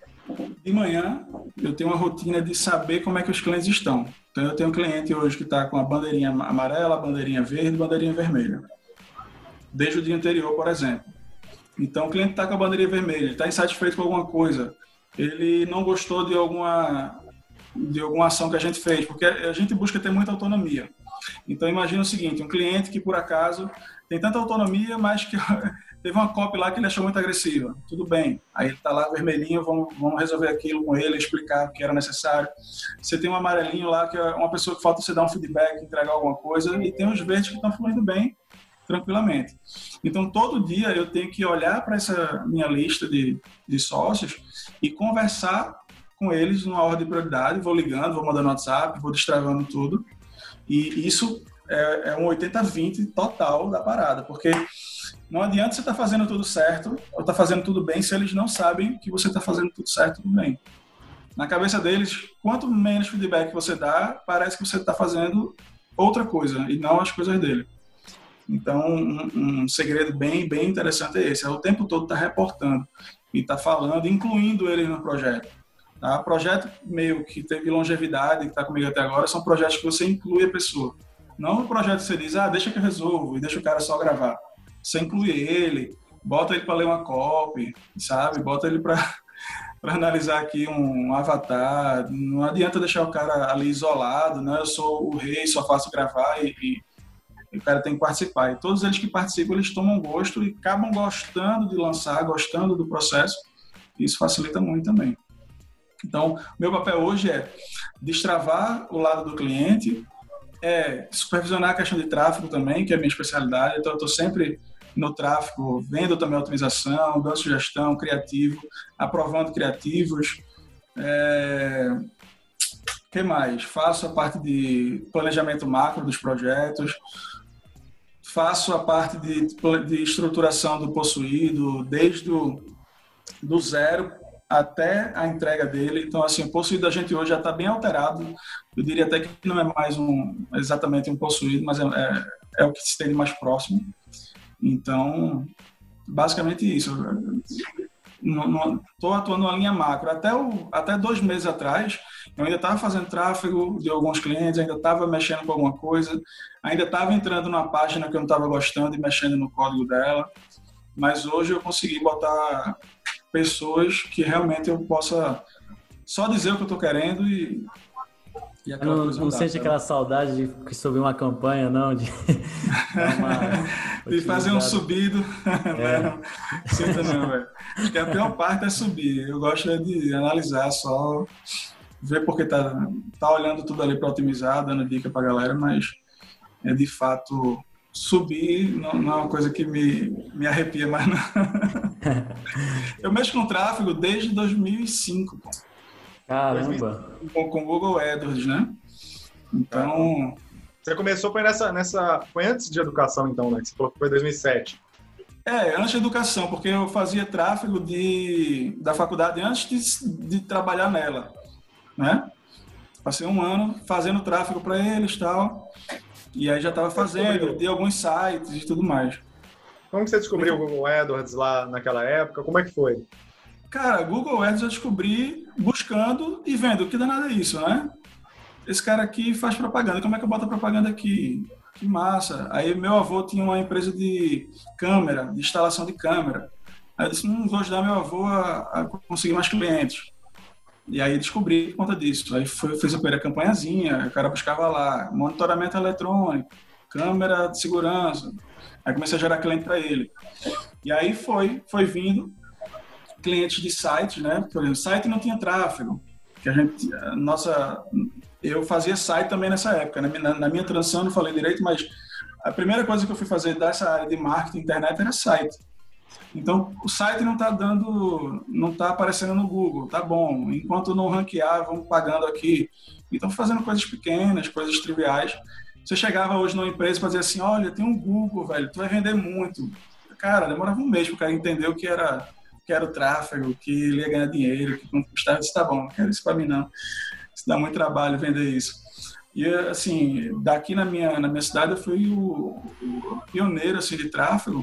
De manhã, eu tenho uma rotina de saber como é que os clientes estão. Então, eu tenho um cliente hoje que está com a bandeirinha amarela, a bandeirinha verde, a bandeirinha vermelha. Desde o dia anterior, por exemplo. Então, o cliente está com a bandeirinha vermelha, ele está insatisfeito com alguma coisa, ele não gostou de alguma, de alguma ação que a gente fez, porque a gente busca ter muita autonomia. Então, imagina o seguinte, um cliente que, por acaso, tem tanta autonomia, mas que... Teve uma copy lá que ele achou muito agressiva. Tudo bem. Aí ele está lá vermelhinho, vamos, vamos resolver aquilo com ele, explicar o que era necessário. Você tem um amarelinho lá, que é uma pessoa que falta você dar um feedback, entregar alguma coisa, e tem os verdes que estão fluindo bem, tranquilamente. Então, todo dia eu tenho que olhar para essa minha lista de, de sócios e conversar com eles numa ordem de prioridade. Vou ligando, vou mandando WhatsApp, vou destravando tudo. E isso é, é um oitenta vinte total da parada, porque... Não adianta você estar tá fazendo tudo certo ou estar tá fazendo tudo bem se eles não sabem que você está fazendo tudo certo e tudo bem. Na cabeça deles, quanto menos feedback você dá, parece que você está fazendo outra coisa e não as coisas dele. Então, um, um segredo bem, bem interessante é esse. É o tempo todo estar tá reportando e estar tá falando, incluindo eles no projeto. Tá? Projeto meio que teve longevidade, que está comigo até agora, são projetos que você inclui a pessoa. Não o projeto que você diz, ah, deixa que eu resolvo e deixa o cara só gravar. Você inclui ele, bota ele para ler uma copy, sabe? Bota ele para analisar aqui um avatar. Não adianta deixar o cara ali isolado, né? Eu sou o rei, só faço gravar e, e, e o cara tem que participar. E todos eles que participam, eles tomam gosto e acabam gostando de lançar, gostando do processo. E isso facilita muito também. Então, meu papel hoje é destravar o lado do cliente, é supervisionar a questão de tráfego também, que é a minha especialidade. Então, eu estou sempre no tráfego, vendo também a otimização, dando sugestão, criativo, aprovando criativos. É... O que mais? Faço a parte de planejamento macro dos projetos, faço a parte de, de estruturação do possuído, desde o do zero até a entrega dele. Então, assim, o possuído da gente hoje já está bem alterado. Eu diria até que não é mais um, exatamente um possuído, mas é, é, é o que se tem de mais próximo. Então, basicamente isso. Estou atuando na linha macro. Até, o, até dois meses atrás, eu ainda estava fazendo tráfego de alguns clientes, ainda estava mexendo com alguma coisa, ainda estava entrando numa página que eu não estava gostando e mexendo no código dela. mas hoje eu consegui botar pessoas que realmente eu possa só dizer o que eu estou querendo e, e aquela não, coisa não andar, sente sabe? aquela saudade de subir uma campanha, não? De, uma de fazer um subido. É. Não, sinto não, velho. Acho que a pior parte é subir. Eu gosto de analisar só, ver porque tá, tá olhando tudo ali para otimizar, dando dica para a galera, mas é de fato subir não, não é uma coisa que me, me arrepia mais, não. Eu mexo com tráfego desde dois mil e cinco. Caramba! Com, com Google AdWords, né? Então... Você começou foi nessa, nessa... Foi antes de educação, então, né? Que você falou que foi dois mil e sete. É, antes da educação, porque eu fazia tráfego de, da faculdade antes de, de trabalhar nela, né? Passei um ano fazendo tráfego para eles e tal, e aí já estava fazendo, de alguns sites e tudo mais. Como que você descobriu o Google AdWords lá naquela época? Como é que foi? Cara, Google Ads eu descobri buscando e vendo que danado é isso, né? Esse cara aqui faz propaganda, como é que eu boto a propaganda aqui? Que massa. Aí meu avô tinha uma empresa de câmera, de instalação de câmera. Aí eu disse, hum, vou ajudar meu avô a, a conseguir mais clientes. E aí descobri por conta disso. Aí foi, fiz a primeira campanhazinha, o cara buscava lá, monitoramento eletrônico, câmera de segurança. Aí comecei a gerar cliente para ele. E aí foi, foi vindo clientes de sites, né? Por exemplo, site não tinha tráfego, que a gente, a nossa, eu fazia site também nessa época, né? na, na minha transição não falei direito, mas a primeira coisa que eu fui fazer dessa área de marketing internet era site. Então o site não está dando, não está aparecendo no Google, tá bom? Enquanto não ranquear, vamos pagando aqui. Então fazendo coisas pequenas, coisas triviais. Você chegava hoje numa empresa e fazia assim, olha, tem um Google, velho, tu vai vender muito. Cara, demorava um mês para o cara entender o que era que era o tráfego, que ele ia ganhar dinheiro, que quanto custava, eu disse, tá bom, não quero isso para mim não, isso dá muito trabalho vender isso. E assim, daqui na minha, na minha cidade eu fui o, o pioneiro assim, de tráfego,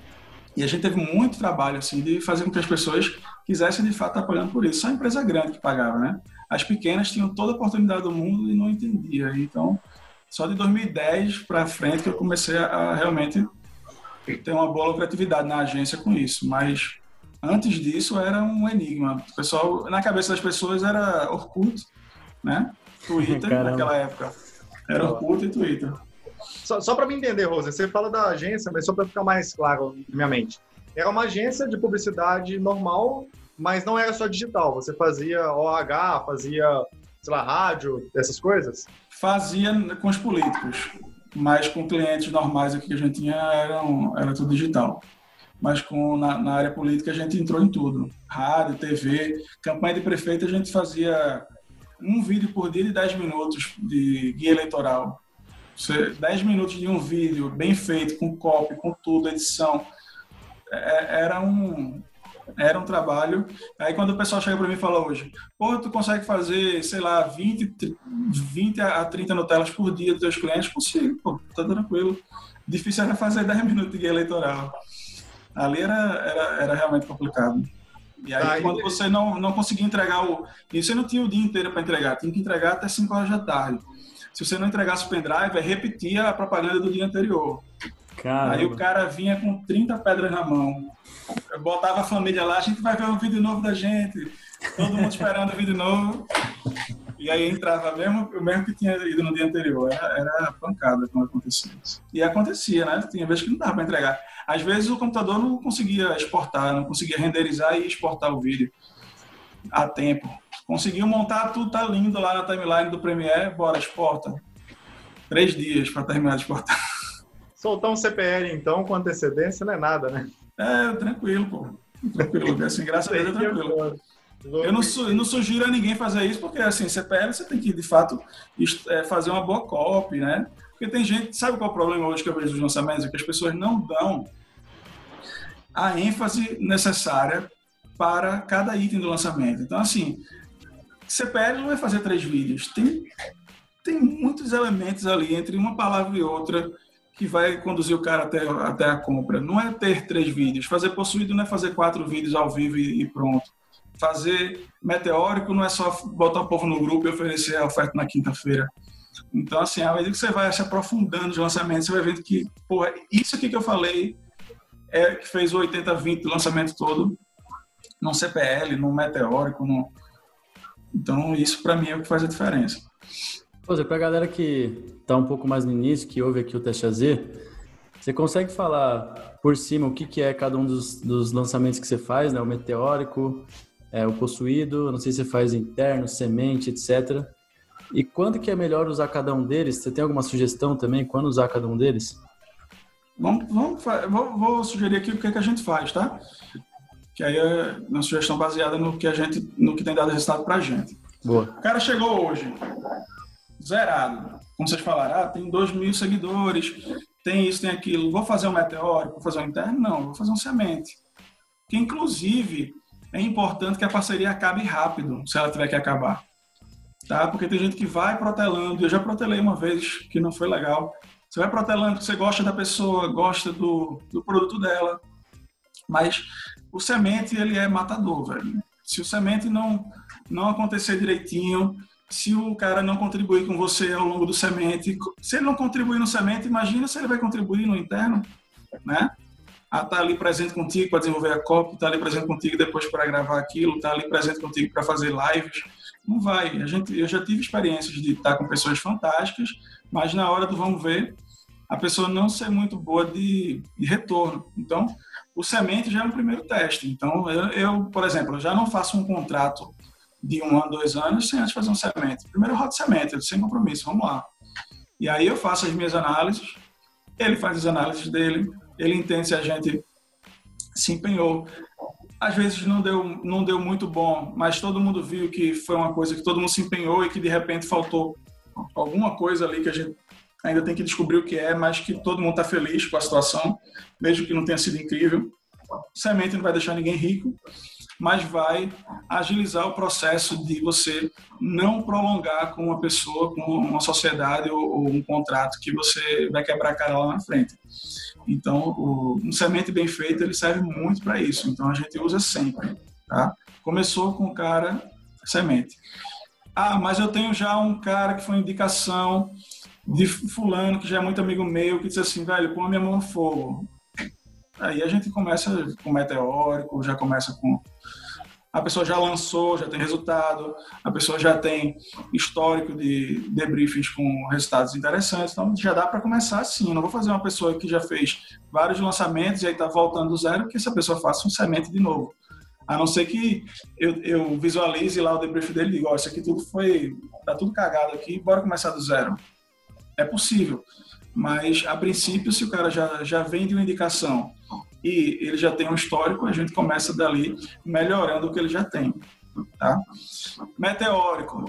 e a gente teve muito trabalho assim, de fazer com que as pessoas quisessem de fato estar pagando por isso. Só a empresa grande que pagava, né? As pequenas tinham toda a oportunidade do mundo e não entendia. Então, só de dois mil e dez para frente que eu comecei a realmente ter uma boa lucratividade na agência com isso, mas antes disso era um enigma. O pessoal, na cabeça das pessoas era Orkut, né? Twitter, Caramba. Naquela época. Era Orkut e Twitter. Só, só para me entender, Rosa, você fala da agência, mas só para ficar mais claro na minha mente. Era uma agência de publicidade normal, mas não era só digital. Você fazia O H, fazia, sei lá, rádio, essas coisas? Fazia com os políticos, mas com clientes normais aqui que a gente tinha era, um, era tudo digital. Mas com, na, na área política a gente entrou em tudo. Rádio, T V, campanha de prefeito a gente fazia um vídeo por dia de dez minutos de guia eleitoral. Você, dez minutos de um vídeo bem feito, com copy, com tudo, edição. É, era, um, era um trabalho. Aí quando o pessoal chega para mim e fala hoje, pô, tu consegue fazer, sei lá, vinte, vinte a trinta Nutellas por dia dos teus clientes? Consigo, pô, tá tranquilo. Difícil era fazer dez minutos de guia eleitoral. Ali era, era, era realmente complicado. E aí, aí quando você não, não conseguia entregar o... E você não tinha o dia inteiro para entregar, tinha que entregar até cinco horas da tarde. Se você não entregasse o pendrive, repetia a propaganda do dia anterior. Caramba. Aí o cara vinha com trinta pedras na mão. Eu botava a família lá, a gente vai ver um vídeo novo da gente. Todo mundo esperando o vídeo novo. E aí entrava mesmo, o mesmo que tinha ido no dia anterior. Era, era pancada quando acontecia isso. E acontecia, né? Tinha vezes que não dava para entregar. Às vezes o computador não conseguia exportar, não conseguia renderizar e exportar o vídeo a tempo. Conseguiu montar tudo, tá lindo lá na timeline do Premiere, bora, exporta. Três dias para terminar de exportar. Soltar um C P L, então, com antecedência, não é nada, né? É, tranquilo, pô. Tranquilo, assim, graças a Deus é tranquilo. Eu não, su, eu não sugiro a ninguém fazer isso, porque, assim, C P L você tem que, de fato, fazer uma boa copy, né? Porque tem gente, sabe qual é o problema hoje que eu vejo dos lançamentos? É que as pessoas não dão a ênfase necessária para cada item do lançamento. Então, assim, C P L não vai fazer três vídeos. Tem, tem muitos elementos ali, entre uma palavra e outra, que vai conduzir o cara até, até a compra. Não é ter três vídeos. Fazer possuído não é fazer quatro vídeos ao vivo e, e pronto. Fazer meteórico não é só botar o povo no grupo e oferecer a oferta na quinta-feira. Então, assim, à medida que você vai se aprofundando nos lançamentos, você vai vendo que, porra, isso aqui que eu falei é que fez o oitenta vinte do lançamento todo, num C P L, num meteórico. Num... Então, isso para mim é o que faz a diferença. Pois é, para a galera que está um pouco mais no início, que ouve aqui o Teste A Z, você consegue falar por cima o que, que é cada um dos, dos lançamentos que você faz, né? O meteórico, é, o possuído, não sei se você faz interno, semente, etcétera. E quando que é melhor usar cada um deles? Você tem alguma sugestão também? Quando usar cada um deles? Vamos, vamos, vou, vou sugerir aqui o que, é que a gente faz, tá? Que aí é uma sugestão baseada no que, a gente, no que tem dado resultado pra gente. Boa. O cara chegou hoje, zerado. Como vocês falaram, ah, tem dois mil seguidores, tem isso, tem aquilo. Vou fazer um meteórico, vou fazer um interno? Não, vou fazer um semente. Que, inclusive, é importante que a parceria acabe rápido, se ela tiver que acabar. Tá? Porque tem gente que vai protelando, eu já protelei uma vez, que não foi legal. Você vai protelando porque você gosta da pessoa, gosta do, do produto dela, mas o semente, ele é matador, velho. Se o semente não, não acontecer direitinho, se o cara não contribuir com você ao longo do semente, se ele não contribuir no semente, imagina se ele vai contribuir no interno, né? Ah, tá ali presente contigo para desenvolver a copy, tá ali presente contigo depois para gravar aquilo, tá ali presente contigo para fazer lives. Não vai. A gente, eu já tive experiências de estar com pessoas fantásticas, mas na hora do vamos ver, a pessoa não ser muito boa de, de retorno. Então, o semente já é um primeiro teste. Então, eu, eu, por exemplo, eu já não faço um contrato de um ano, dois anos, sem antes fazer um semente. Primeiro eu rodo semente, sem compromisso, vamos lá. E aí eu faço as minhas análises, ele faz as análises dele, ele entende se a gente se empenhou. Às vezes não deu, não deu muito bom, mas todo mundo viu que foi uma coisa que todo mundo se empenhou e que de repente faltou alguma coisa ali que a gente ainda tem que descobrir o que é, mas que todo mundo está feliz com a situação, mesmo que não tenha sido incrível. Semente não vai deixar ninguém rico, mas vai agilizar o processo de você não prolongar com uma pessoa, com uma sociedade ou, ou um contrato que você vai quebrar a cara lá na frente. Então, o, um semente bem feito, ele serve muito para isso. Então, a gente usa sempre, tá? Começou com o cara, semente. Ah, mas eu tenho já um cara que foi indicação de fulano, que já é muito amigo meu, que disse assim, velho, põe a minha mão no fogo. Aí a gente começa com meteórico, já começa com... A pessoa já lançou, já tem resultado, a pessoa já tem histórico de debriefings com resultados interessantes, então já dá para começar assim. Eu não vou fazer uma pessoa que já fez vários lançamentos e aí está voltando do zero, que essa pessoa faça um semente de novo. A não ser que eu, eu visualize lá o debrief dele e diga, ó, isso aqui tudo foi, tá tudo cagado aqui, bora começar do zero. É possível, mas a princípio, se o cara já, já vem de uma indicação e ele já tem um histórico, a gente começa dali melhorando o que ele já tem, tá? Meteórico.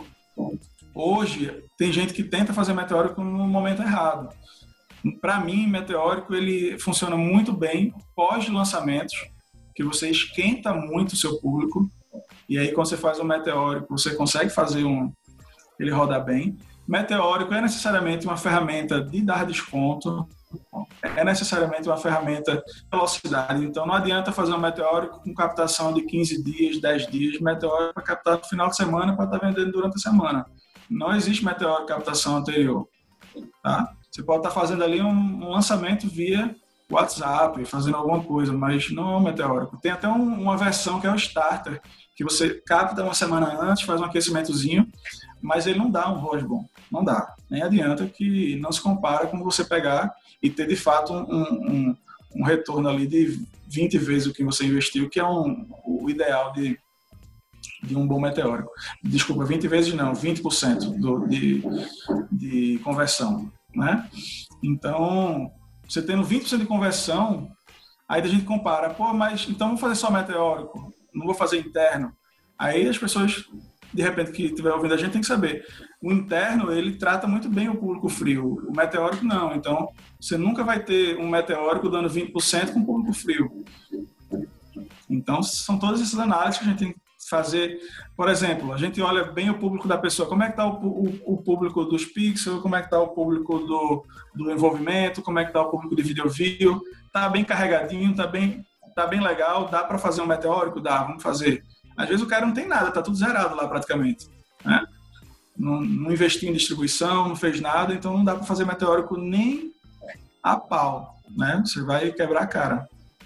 Hoje, tem gente que tenta fazer meteórico no momento errado. Para mim, meteórico, ele funciona muito bem pós-lançamentos, que você esquenta muito o seu público, e aí quando você faz um meteórico, você consegue fazer um... ele roda bem. Meteórico é necessariamente uma ferramenta de dar desconto, é necessariamente uma ferramenta de velocidade. Então, não adianta fazer um meteórico com captação de quinze dias, dez dias, meteórico para captar no final de semana para estar vendendo durante a semana. Não existe meteórico captação anterior. Tá? Você pode estar fazendo ali um, um lançamento via WhatsApp, fazendo alguma coisa, mas não é um meteórico. Tem até um, uma versão que é o Starter, que você capta uma semana antes, faz um aquecimentozinho, mas ele não dá um R O S bom. Não dá. Nem adianta, que não se compara com você pegar e ter, de fato, um, um, um retorno ali de vinte vezes o que você investiu, que é um, o ideal de, de um bom meteórico. Desculpa, vinte vezes não, vinte por cento do, de, de conversão, né? Então, você tendo vinte por cento de conversão, aí a gente compara, pô, mas então vamos fazer só meteórico, não vou fazer interno. Aí as pessoas, de repente, que estiver ouvindo a gente, tem que saber. O interno, ele trata muito bem o público frio. O meteórico, não. Então, você nunca vai ter um meteórico dando vinte por cento com público frio. Então, são todas essas análises que a gente tem que fazer. Por exemplo, a gente olha bem o público da pessoa. Como é que está o, o, o público dos pixels? Como é que está o público do, do envolvimento? Como é que está o público de video view? Está bem carregadinho? Está bem, tá bem legal? Dá para fazer um meteórico? Dá, vamos fazer. Às vezes o cara não tem nada, está tudo zerado lá praticamente, né? Não, não investiu em distribuição, não fez nada, então não dá para fazer meteórico nem a pau, né? Você vai quebrar a cara.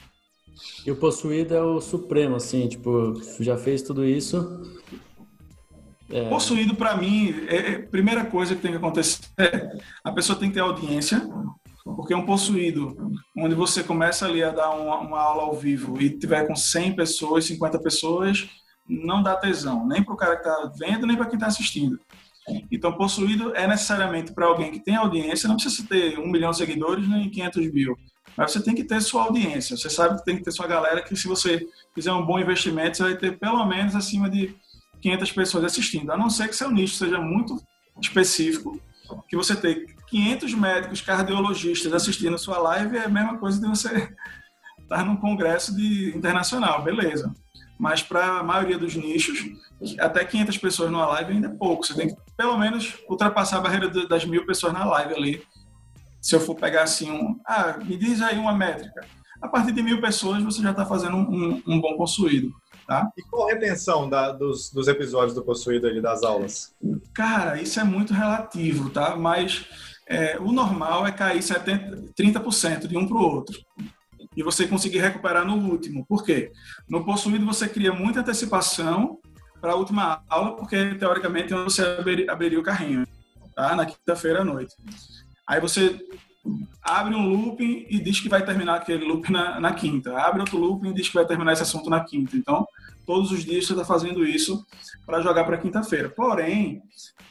E o possuído é o supremo, assim, tipo, já fez tudo isso. É... Possuído, para mim, é, é, primeira coisa que tem que acontecer é a pessoa tem que ter audiência, porque um possuído, onde você começa ali a dar uma, uma aula ao vivo e tiver com cem pessoas, cinquenta pessoas, não dá tesão, nem para o cara que está vendo, nem para quem está assistindo. Então, possuído é necessariamente para alguém que tem audiência, não precisa ter um milhão de seguidores nem quinhentos mil, mas você tem que ter sua audiência. Você sabe que tem que ter sua galera, que se você fizer um bom investimento, você vai ter pelo menos acima de quinhentas pessoas assistindo, a não ser que seu nicho seja muito específico, que você tem quinhentos médicos cardiologistas assistindo a sua live, é a mesma coisa de você estar num congresso de, internacional, beleza. Mas para a maioria dos nichos, até quinhentas pessoas numa live ainda é pouco. Você tem que, pelo menos, ultrapassar a barreira das mil pessoas na live ali. Se eu for pegar assim, um, ah, me diz aí uma métrica. A partir de mil pessoas, você já está fazendo um, um, um bom possuído. Tá? E qual a retenção da, dos, dos episódios do possuído ali, das aulas? Cara, isso é muito relativo, tá? Mas é, o normal é cair setenta, trinta por cento de um para o outro. E você conseguir recuperar no último. Por quê? No possuído você cria muita antecipação para a última aula, porque teoricamente você abriria o carrinho, tá? Na quinta-feira à noite. Aí você abre um looping e diz que vai terminar aquele looping na, na quinta. Abre outro looping e diz que vai terminar esse assunto na quinta. Então, todos os dias você está fazendo isso para jogar para quinta-feira. Porém,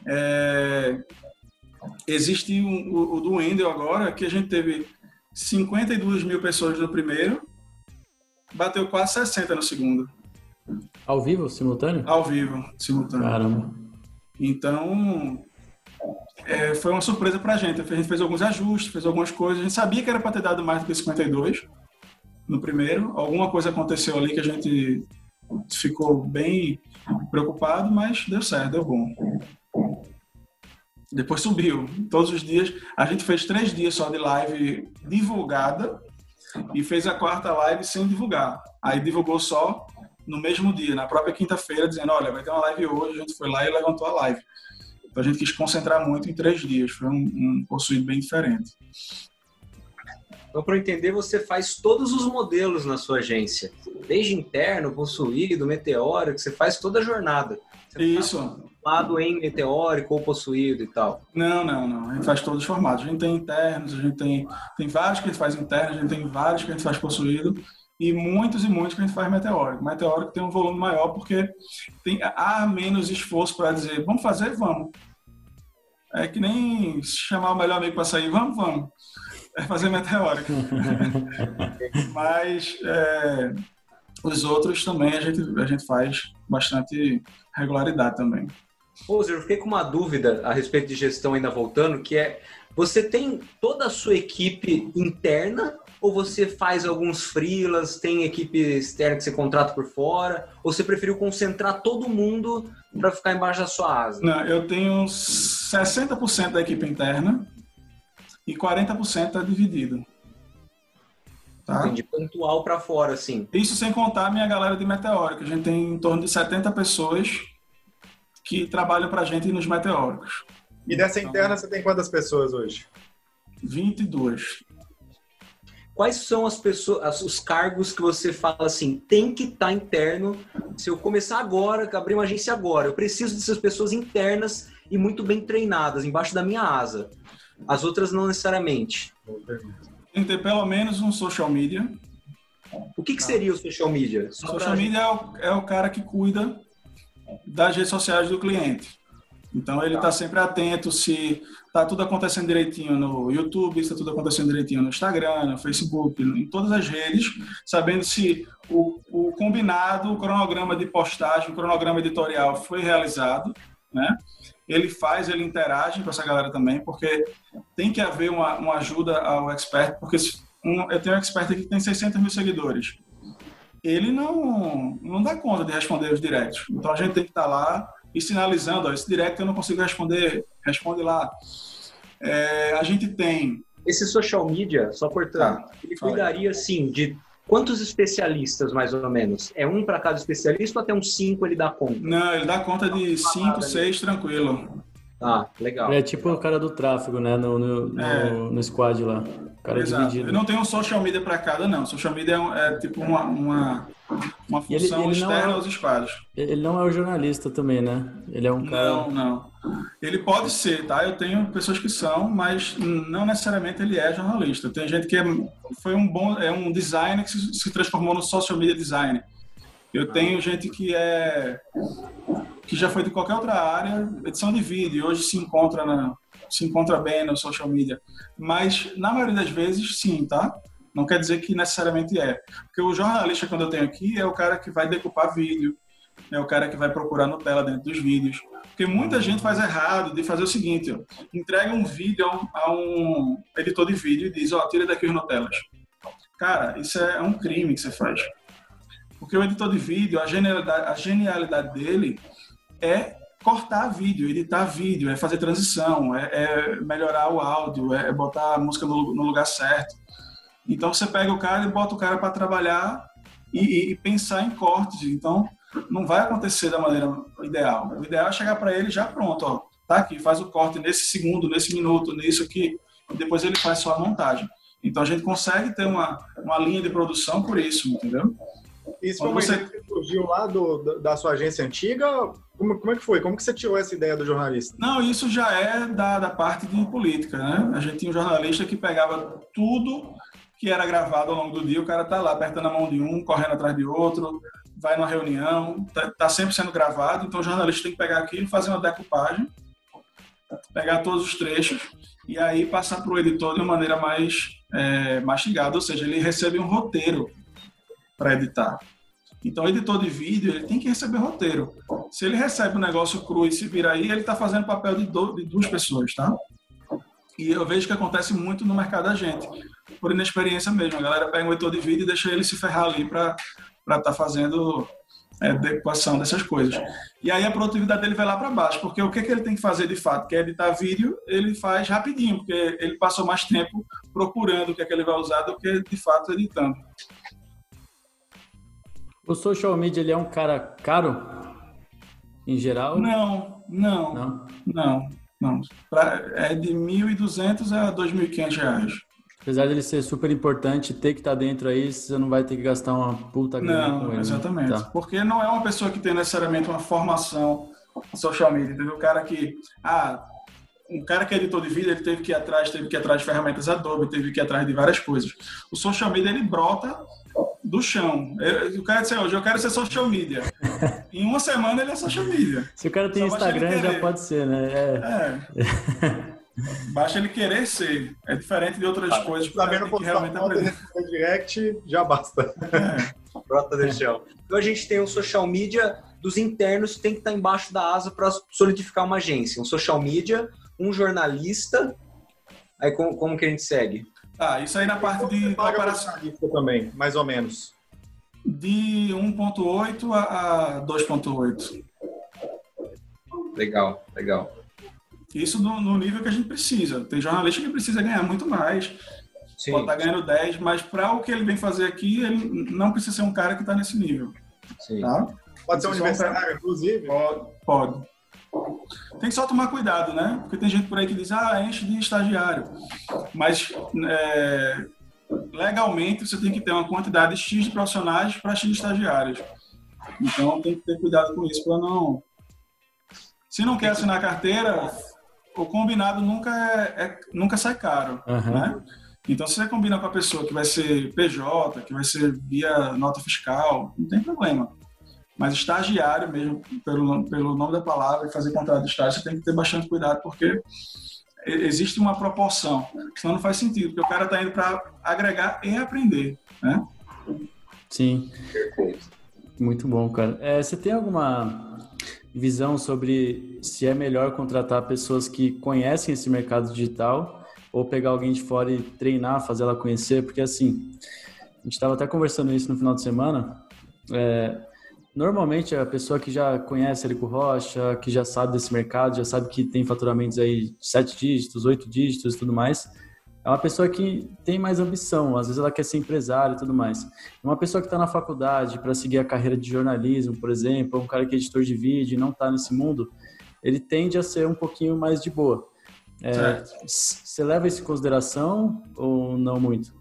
é, existe um, o, o do Wendel agora, que a gente teve cinquenta e duas mil pessoas no primeiro, bateu quase sessenta no segundo. Ao vivo, simultâneo? Ao vivo, simultâneo. Caramba. Então, é, foi uma surpresa pra gente. A gente fez alguns ajustes, fez algumas coisas. A gente sabia que era para ter dado mais do que cinquenta e dois no primeiro. Alguma coisa aconteceu ali que a gente ficou bem preocupado, mas deu certo, deu bom. Depois subiu. Todos os dias. A gente fez três dias só de live divulgada e fez a quarta live sem divulgar. Aí divulgou só no mesmo dia, na própria quinta-feira, dizendo, olha, vai ter uma live hoje. A gente foi lá e levantou a live. Então a gente quis concentrar muito em três dias. Foi um, um possuído bem diferente. Então, para eu entender, você faz todos os modelos na sua agência. Desde interno, possuído, meteórico, você faz toda a jornada. Você Isso. Lado em meteórico ou possuído e tal. Não, não, não. A gente faz todos os formatos. A gente tem internos, a gente tem, tem vários que a gente faz internos, a gente tem vários que a gente faz possuído e muitos e muitos que a gente faz meteórico. Meteórico tem um volume maior porque tem, há menos esforço para dizer, vamos fazer, vamos. É que nem chamar o melhor amigo para sair, vamos, vamos. É fazer meteórico. Mas é, os outros também a gente, a gente faz bastante regularidade também. Roser, eu fiquei com uma dúvida a respeito de gestão ainda voltando, que é, você tem toda a sua equipe interna ou você faz alguns freelas, tem equipe externa que você contrata por fora, ou você preferiu concentrar todo mundo para ficar embaixo da sua asa? Não, eu tenho sessenta por cento da equipe interna e quarenta por cento é dividido. Tá? Entendi, pontual para fora, assim. Isso sem contar a minha galera de meteórico. A gente tem em torno de setenta pessoas que trabalham para a gente nos meteóricos. E dessa interna você tem quantas pessoas hoje? vinte e duas. Quais são as pessoas, os cargos que você fala assim, tem que estar interno, se eu começar agora, abrir uma agência agora, eu preciso dessas pessoas internas e muito bem treinadas, embaixo da minha asa. As outras não necessariamente. Tem que ter pelo menos um social media. O que, que seria o social media? O social media é o, é o cara que cuida das redes sociais do cliente. Então ele está sempre atento se está tudo acontecendo direitinho no YouTube, se está tudo acontecendo direitinho no Instagram, no Facebook, em todas as redes, sabendo se o, o combinado, o cronograma de postagem, o cronograma editorial foi realizado, né? Ele faz, ele interage com essa galera também, porque tem que haver uma, uma ajuda ao expert, porque um, eu tenho um expert aqui que tem seiscentos mil seguidores. Ele não, não dá conta de responder os directs. Então a gente tem que estar lá e sinalizando, ó, esse direct eu não consigo responder, responde lá. É, a gente tem... Esse social media, só cortando, ah, ele cuidaria, assim, de quantos especialistas, mais ou menos? É um para cada especialista ou até uns cinco ele dá conta? Não, ele dá conta de cinco, seis, tranquilo. Ah, legal. Ele é tipo legal. o cara do tráfego, né? No, no, É. no, no squad lá. O cara Exato. dividido. Eu não tenho um social media para cada, não. Social media é, um- é tipo uma, uma, uma E ele, função ele não externa é, aos squads. ele não é o jornalista também, né? Ele é um cara... Não, não. Ele pode ser, tá? Eu tenho pessoas que são, mas não necessariamente ele é jornalista. Tem gente que é, foi um bom, é um designer que se, se transformou no social media designer. Eu tenho gente que é que já foi de qualquer outra área, edição de vídeo, hoje se encontra na, se encontra bem no social media. Mas na maioria das vezes, sim, tá? Não quer dizer que necessariamente é. Porque o jornalista, quando eu tenho aqui, é o cara que vai decupar vídeo, é o cara que vai procurar Nutella dentro dos vídeos. Porque muita gente faz errado de fazer o seguinte, ó, entrega um vídeo a um, a um editor de vídeo e diz, ó, tira daqui os Nutellas. Cara, isso é um crime que você faz. Porque o editor de vídeo, a genialidade, a genialidade dele é cortar vídeo, editar vídeo, é fazer transição, é, é melhorar o áudio, é botar a música no, no lugar certo. Então você pega o cara e bota o cara para trabalhar e, e, e pensar em cortes. Então não vai acontecer da maneira ideal. O ideal é chegar para ele já pronto, ó, tá aqui, faz o corte nesse segundo, nesse minuto, nisso aqui, e depois ele faz só a montagem. Então a gente consegue ter uma, uma linha de produção por isso, entendeu? Isso foi uma você... ideia que surgiu lá do, da sua agência antiga? Como, como é que foi? Como que você tirou essa ideia do jornalista? Não, isso já é da, da parte de política, né? A gente tinha um jornalista que pegava tudo que era gravado ao longo do dia, o cara tá lá apertando a mão de um, correndo atrás de outro, vai numa reunião, tá, tá sempre sendo gravado, então o jornalista tem que pegar aquilo, fazer uma decupagem, pegar todos os trechos e aí passar para o editor de uma maneira mais é, mastigada, ou seja, ele recebe um roteiro para editar. Então, o editor de vídeo, ele tem que receber roteiro. Se ele recebe um negócio cru e se vira aí, ele está fazendo papel de, do, de duas pessoas, tá? E eu vejo que acontece muito no mercado da gente, por inexperiência mesmo. A galera pega um editor de vídeo e deixa ele se ferrar ali para estar tá fazendo é, decupação dessas coisas. E aí a produtividade dele vai lá para baixo, porque o que, que ele tem que fazer de fato? Que é editar vídeo, ele faz rapidinho, porque ele passou mais tempo procurando o que é que ele vai usar do que de fato editando. O social media, ele é um cara caro? Em geral? Não, não, Não? não, não. Pra, é de mil e duzentos a dois mil e quinhentos reais. Apesar dele ser super importante, ter que estar dentro aí, você não vai ter que gastar uma puta grana com ele. Não, exatamente. Tá. Porque não é uma pessoa que tem necessariamente uma formação em social media, entendeu? O cara que... Ah, um cara que é editor de vídeo, ele teve que ir atrás, teve que ir atrás de ferramentas Adobe, teve que ir atrás de várias coisas. O social media, ele brota do chão. Eu, o cara disse, hoje eu quero ser social media. Em uma semana ele é social media. Se o cara tem Só basta ele Instagram, já querer. pode ser, né? É. É. Basta ele querer ser. É diferente de outras Ah, coisas que o cara sabendo tem que realmente aprender. o direct, já basta. É. Brota do chão. Então a gente tem um social media dos internos que tem que estar embaixo da asa para solidificar uma agência. Um social media, um jornalista. Aí como, como que a gente segue? Tá, isso aí na parte de Paga operação. também, mais ou menos. De um ponto oito a dois ponto oito. Legal, legal. Isso no, no nível que a gente precisa. Tem jornalista que precisa ganhar muito mais. Sim. Pode estar ganhando dez, mas para o que ele vem fazer aqui, ele não precisa ser um cara que está nesse nível. Sim. Tá? Pode ser um Isso é universitário, inclusive. Pode, pode. Tem que só tomar cuidado, né? Porque tem gente por aí que diz, ah, enche de estagiário. Mas é, legalmente você tem que ter uma quantidade X de profissionais para X de estagiários. Então tem que ter cuidado com isso para não... Se não quer assinar a carteira, o combinado nunca, é, é, nunca sai caro, Uhum. né? Então se você combina com a pessoa que vai ser P J, que vai ser via nota fiscal, não tem problema. Mas estagiário mesmo, pelo, pelo nome da palavra, e fazer contrato de estágio, você tem que ter bastante cuidado, porque existe uma proporção, senão não faz sentido, porque o cara está indo para agregar e aprender, né? Sim. Perfeito. Muito bom, cara. É, você tem alguma visão sobre se é melhor contratar pessoas que conhecem esse mercado digital ou pegar alguém de fora e treinar, fazer ela conhecer? Porque, assim, a gente estava até conversando isso no final de semana. É, normalmente, a pessoa que já conhece Érico Rocha, que já sabe desse mercado, já sabe que tem faturamentos aí de sete dígitos, oito dígitos e tudo mais, é uma pessoa que tem mais ambição, às vezes ela quer ser empresária e tudo mais. Uma pessoa que está na faculdade para seguir a carreira de jornalismo, por exemplo, um cara que é editor de vídeo e não está nesse mundo, ele tende a ser um pouquinho mais de boa. É, você leva isso em consideração ou não muito?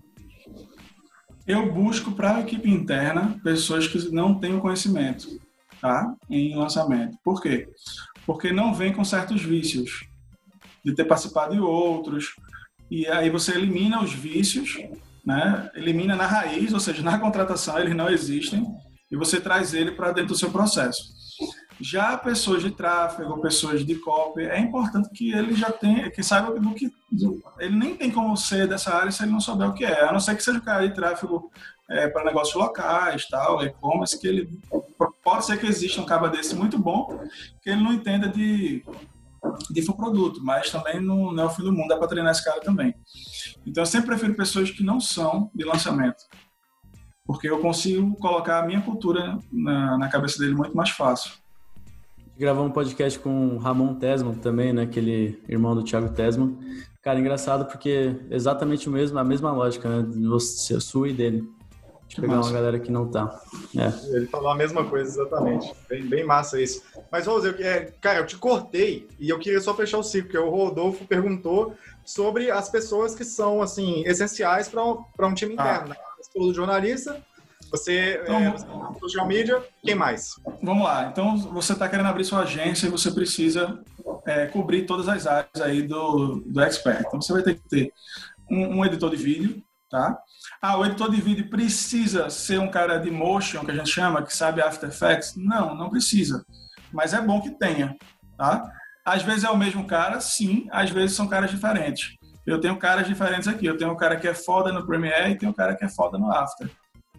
Eu busco para a equipe interna pessoas que não têm conhecimento, tá? Em lançamento. Por quê? Porque não vem com certos vícios de ter participado de outros, e aí você elimina os vícios, né? Elimina na raiz, ou seja, na contratação eles não existem, e você traz ele para dentro do seu processo. Já pessoas de tráfego, pessoas de copy, é importante que ele já tenha, que saiba do que... Do, ele nem tem como ser dessa área se ele não souber o que é, a não ser que seja um cara de tráfego é, para negócios locais, tal, e-commerce, que ele... Pode ser que exista um cara desse muito bom, que ele não entenda de, de infoproduto, mas também não, não é o fim do mundo, dá para treinar esse cara também. Então eu sempre prefiro pessoas que não são de lançamento, porque eu consigo colocar a minha cultura na, na cabeça dele muito mais fácil. Gravou um podcast com o Ramon Tesman também, né? Aquele irmão do Thiago Tesman. Cara, engraçado porque é exatamente o mesmo, a mesma lógica, né? Você, sua e dele. Deixa eu pegar uma galera que não tá. É. Ele falou a mesma coisa, exatamente. Bem, bem massa isso. Mas, Rose, eu, é, cara, eu te cortei e eu queria só fechar o ciclo, porque o Rodolfo perguntou sobre as pessoas que são, assim, essenciais para um, para um time interno. Ah. Né? Você falou do jornalista, você, então, é, você social media, quem mais? Vamos lá. Então, você está querendo abrir sua agência e você precisa é, cobrir todas as áreas aí do, do Expert. Então, você vai ter que ter um, um editor de vídeo, tá? Ah, o editor de vídeo precisa ser um cara de motion, que a gente chama, que sabe After Effects? Não, não precisa. Mas é bom que tenha, tá? Às vezes é o mesmo cara, sim. Às vezes são caras diferentes. Eu tenho caras diferentes aqui. Eu tenho um cara que é foda no Premiere e tenho um cara que é foda no After.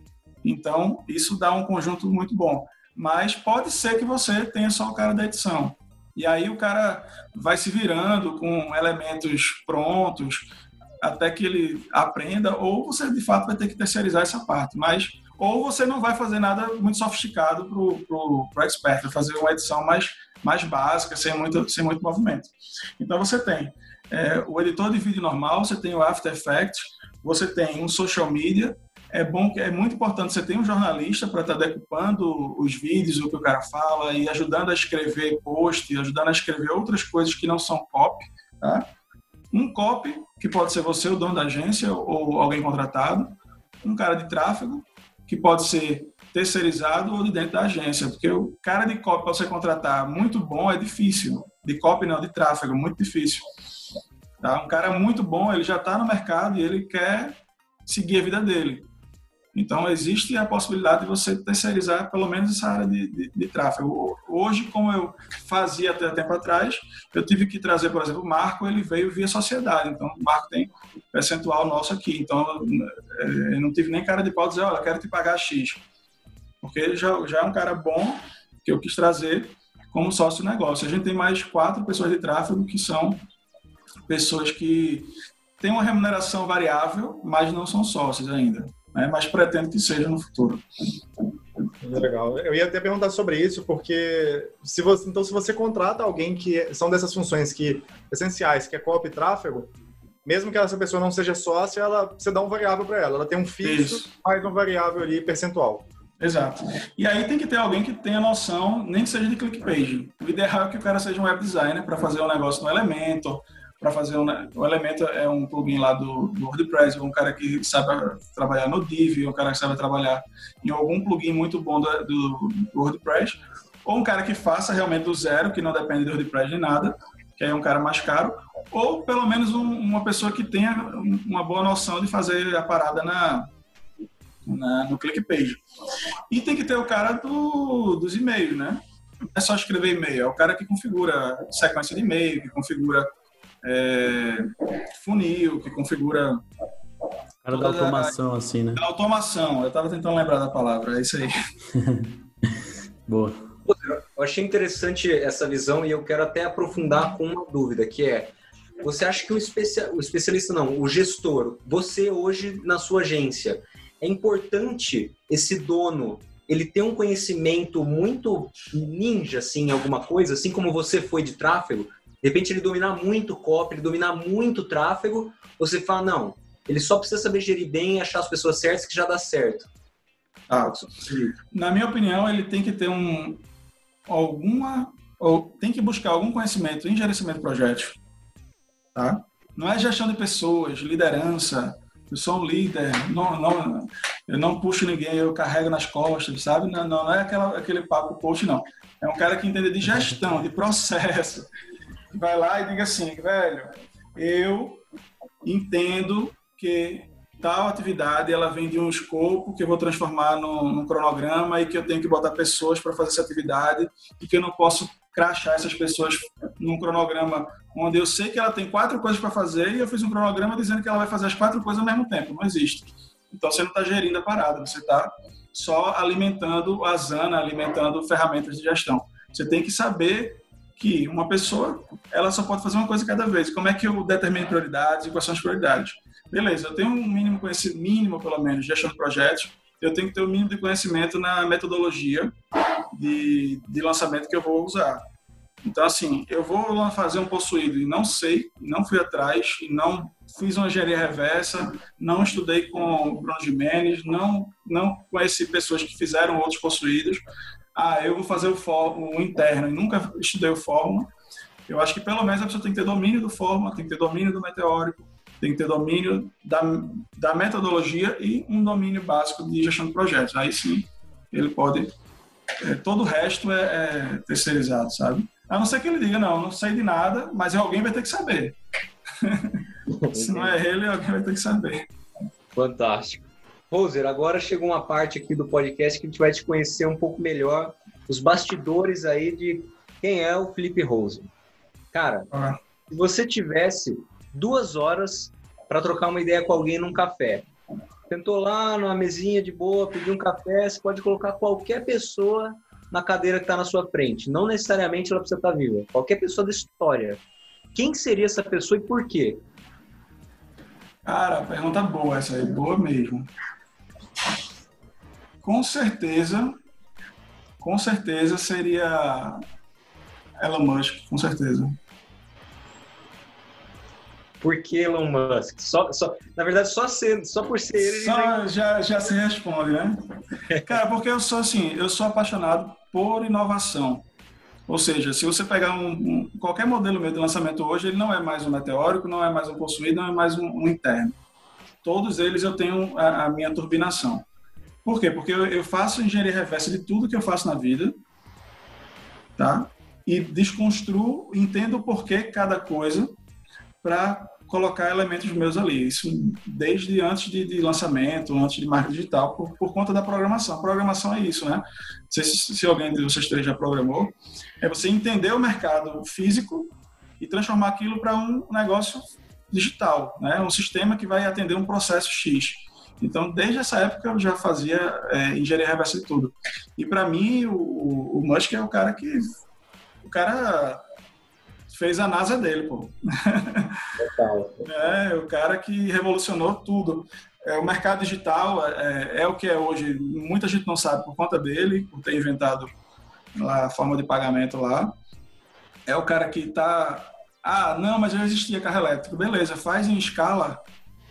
Então, isso dá um conjunto muito bom. Mas pode ser que você tenha só o cara da edição. E aí o cara vai se virando com elementos prontos até que ele aprenda, ou você de fato vai ter que terceirizar essa parte. Mas, ou você não vai fazer nada muito sofisticado para o expert, vai fazer uma edição mais, mais básica, sem muito, sem muito movimento. Então você tem é, o editor de vídeo normal, você tem o After Effects, você tem um social media. É bom que é muito importante você ter um jornalista para estar decupando os vídeos, o que o cara fala, e ajudando a escrever post, ajudando a escrever outras coisas que não são copy, tá? Um copy, que pode ser você, o dono da agência, ou alguém contratado. Um cara de tráfego, que pode ser terceirizado ou de dentro da agência, porque o cara de copy para você contratar muito bom é difícil. De copy não, de tráfego, muito difícil. Tá? Um cara muito bom, ele já está no mercado e ele quer seguir a vida dele. Então, existe a possibilidade de você terceirizar pelo menos essa área de, de, de tráfego. Hoje, como eu fazia até tempo atrás, eu tive que trazer, por exemplo, o Marco, ele veio via sociedade. Então, o Marco tem percentual nosso aqui. Então, eu não tive nem cara de pau dizer, olha, eu quero te pagar X. Porque ele já, já é um cara bom que eu quis trazer como sócio do negócio. A gente tem mais quatro pessoas de tráfego que são pessoas que têm uma remuneração variável, mas não são sócios ainda. Né, mas pretendo que seja no futuro. Legal. Eu ia até perguntar sobre isso, porque se você, então se você contrata alguém que são dessas funções que, essenciais, que é copy e tráfego, mesmo que essa pessoa não seja sócia, ela, você dá um variável para ela. Ela tem um fixo, isso. Mais um variável ali percentual. Exato. E aí tem que ter alguém que tenha noção, nem que seja de ClickPage. O ideal é que o cara seja um web designer para fazer um negócio no Elementor, para fazer um, o Elementor é um plugin lá do, do WordPress, um cara que sabe trabalhar no Div, um cara que sabe trabalhar em algum plugin muito bom do, do, do WordPress, ou um cara que faça realmente do zero, que não depende do WordPress de nada, que é um cara mais caro, ou pelo menos um, uma pessoa que tenha uma boa noção de fazer a parada na, na, no ClickPage. E tem que ter o cara do, dos e-mails, né? Não é só escrever e-mail, é o cara que configura sequência de e-mail, que configura É, funil, que configura cara da automação, a, assim, né? A automação, eu tava tentando lembrar da palavra, é isso aí. Boa. Eu achei interessante essa visão e eu quero até aprofundar com uma dúvida, que é, você acha que o, especia, o especialista não, o gestor, você hoje na sua agência, é importante esse dono, ele ter um conhecimento muito ninja, assim, em alguma coisa, assim como você foi de tráfego? De repente ele dominar muito copy, ele dominar muito tráfego, você fala, não, ele só precisa saber gerir bem e achar as pessoas certas que já dá certo. Ah, na minha opinião, ele tem que ter um, alguma ou tem que buscar algum conhecimento em gerenciamento de projetos, tá? Não é gestão de pessoas, liderança, eu sou um líder, não, não, eu não puxo ninguém, eu carrego nas costas, sabe? Não, não é aquela, aquele papo coach, não. É um cara que entende de gestão, de processo. Vai lá e diga assim, velho, eu entendo que tal atividade ela vem de um escopo que eu vou transformar num, num cronograma e que eu tenho que botar pessoas para fazer essa atividade e que eu não posso crachar essas pessoas num cronograma onde eu sei que ela tem quatro coisas para fazer e eu fiz um cronograma dizendo que ela vai fazer as quatro coisas ao mesmo tempo. Não existe. Então, você não está gerindo a parada, você está só alimentando a Asana, alimentando ferramentas de gestão. Você tem que saber que uma pessoa ela só pode fazer uma coisa cada vez. Como é que eu determino prioridades e quais são as prioridades? Beleza, eu tenho um mínimo conhecimento, mínimo pelo menos, de gestão de projetos, eu tenho que ter um mínimo de conhecimento na metodologia de, de lançamento que eu vou usar. Então, assim, eu vou fazer um possuído e não sei, não fui atrás, e não fiz uma engenharia reversa, não estudei com o Bruno Gimenez, não, não conheci pessoas que fizeram outros possuídos. Ah, eu vou fazer o, for, o interno e nunca estudei o Fórmula. Eu acho que pelo menos a pessoa tem que ter domínio do Fórmula, tem que ter domínio do meteórico, tem que ter domínio da, da metodologia e um domínio básico de gestão de projetos. Aí sim, ele pode... É, todo o resto é, é terceirizado, sabe? A não ser que ele diga, não, não sei de nada, mas alguém vai ter que saber. Se não é ele, alguém vai ter que saber. Fantástico. Roser, agora chegou uma parte aqui do podcast que a gente vai te conhecer um pouco melhor, os bastidores aí de quem é o Felipe Roser. Cara, ah. se você tivesse duas horas para trocar uma ideia com alguém num café, sentou lá numa mesinha de boa, pediu um café, você pode colocar qualquer pessoa na cadeira que está na sua frente. Não necessariamente ela precisa estar viva. Qualquer pessoa da história. Quem seria essa pessoa e por quê? Cara, pergunta boa essa aí. Boa mesmo. Com certeza, com certeza seria Elon Musk, com certeza. Por que Elon Musk? Só, só, na verdade, só, ser, só por ser ele... Só, já, já se responde, né? Cara, porque eu sou assim, eu sou apaixonado por inovação. Ou seja, se você pegar um, um, qualquer modelo meu de lançamento hoje, ele não é mais um meteórico, não é mais um possuído, não é mais um, um interno. Todos eles eu tenho a, a minha turbinação. Por quê? Porque eu, eu faço engenharia reversa de tudo que eu faço na vida, tá? E desconstruo, entendo o porquê cada coisa para colocar elementos meus ali. Isso desde antes de, de lançamento, antes de marca digital, por, por conta da programação. Programação é isso, né? Não sei se, se alguém de vocês três já programou. É você entender o mercado físico e transformar aquilo para um negócio digital, né? Um sistema que vai atender um processo X. Então, desde essa época, eu já fazia é, engenharia reversa de tudo. E, para mim, o, o Musk é o cara que... O cara... fez a NASA dele, pô. É, o cara que revolucionou tudo. É, o mercado digital é, é o que é hoje. Muita gente não sabe por conta dele, por ter inventado a forma de pagamento lá. É o cara que está... Ah, não, mas já existia carro elétrico. Beleza, faz em escala.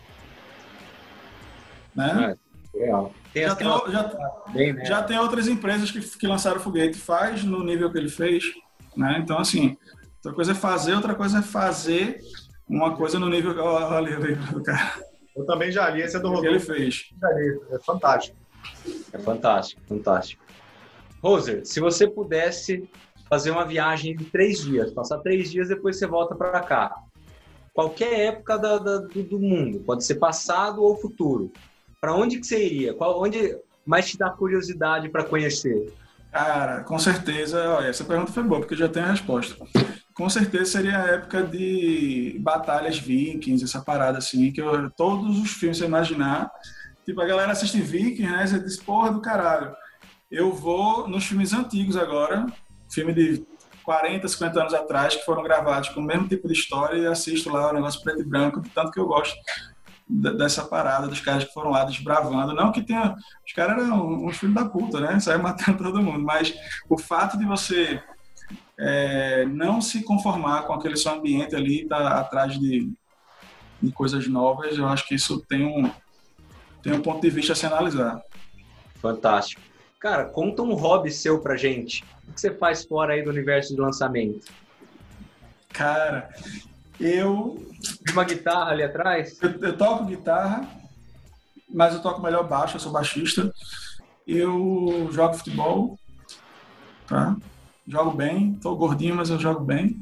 Né? É, legal. Tem já, tem, já, bem, né? já tem outras empresas que, que lançaram foguete. Faz no nível que ele fez. Né? Então, assim... Outra coisa é fazer, outra coisa é fazer uma coisa no nível que olha ali do cara. Eu também já li, esse é do Rodolfo. Ele fez. Já li, é fantástico. É fantástico, fantástico. Roser, se você pudesse fazer uma viagem de três dias, passar três dias depois você volta para cá, qualquer época da, da, do, do mundo, pode ser passado ou futuro, para onde que você iria? Qual, onde mais te dá curiosidade para conhecer? Cara, com certeza, olha, essa pergunta foi boa, porque eu já tenho a resposta. Com certeza seria a época de batalhas vikings, essa parada assim, que eu, todos os filmes, você imaginar, tipo, a galera assiste vikings, né, você diz, porra do caralho. Eu vou nos filmes antigos agora, filme de quarenta, cinquenta anos atrás, que foram gravados com o mesmo tipo de história e assisto lá o negócio preto e branco, de tanto que eu gosto dessa parada dos caras que foram lá desbravando. Não que tenha... Os caras eram uns filhos da puta, né? Saiu matando todo mundo. Mas o fato de você é, não se conformar com aquele seu ambiente ali, tá atrás de, de coisas novas, eu acho que isso tem um, tem um ponto de vista a se analisar. Fantástico. Cara, conta um hobby seu pra gente. O que você faz fora aí do universo de lançamento? Cara, eu... Uma guitarra ali atrás? Eu, eu toco guitarra, mas eu toco melhor baixo, eu sou baixista. Eu jogo futebol, tá? Jogo bem, tô gordinho, mas eu jogo bem.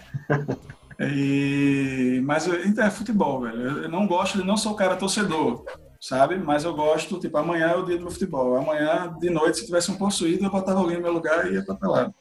E... Mas eu, então é futebol, velho. Eu não gosto, não sou cara torcedor, sabe? Mas eu gosto, tipo, amanhã é o dia do meu futebol. Amanhã, de noite, se tivesse um possuído, eu botava alguém no meu lugar e ia pra pelado.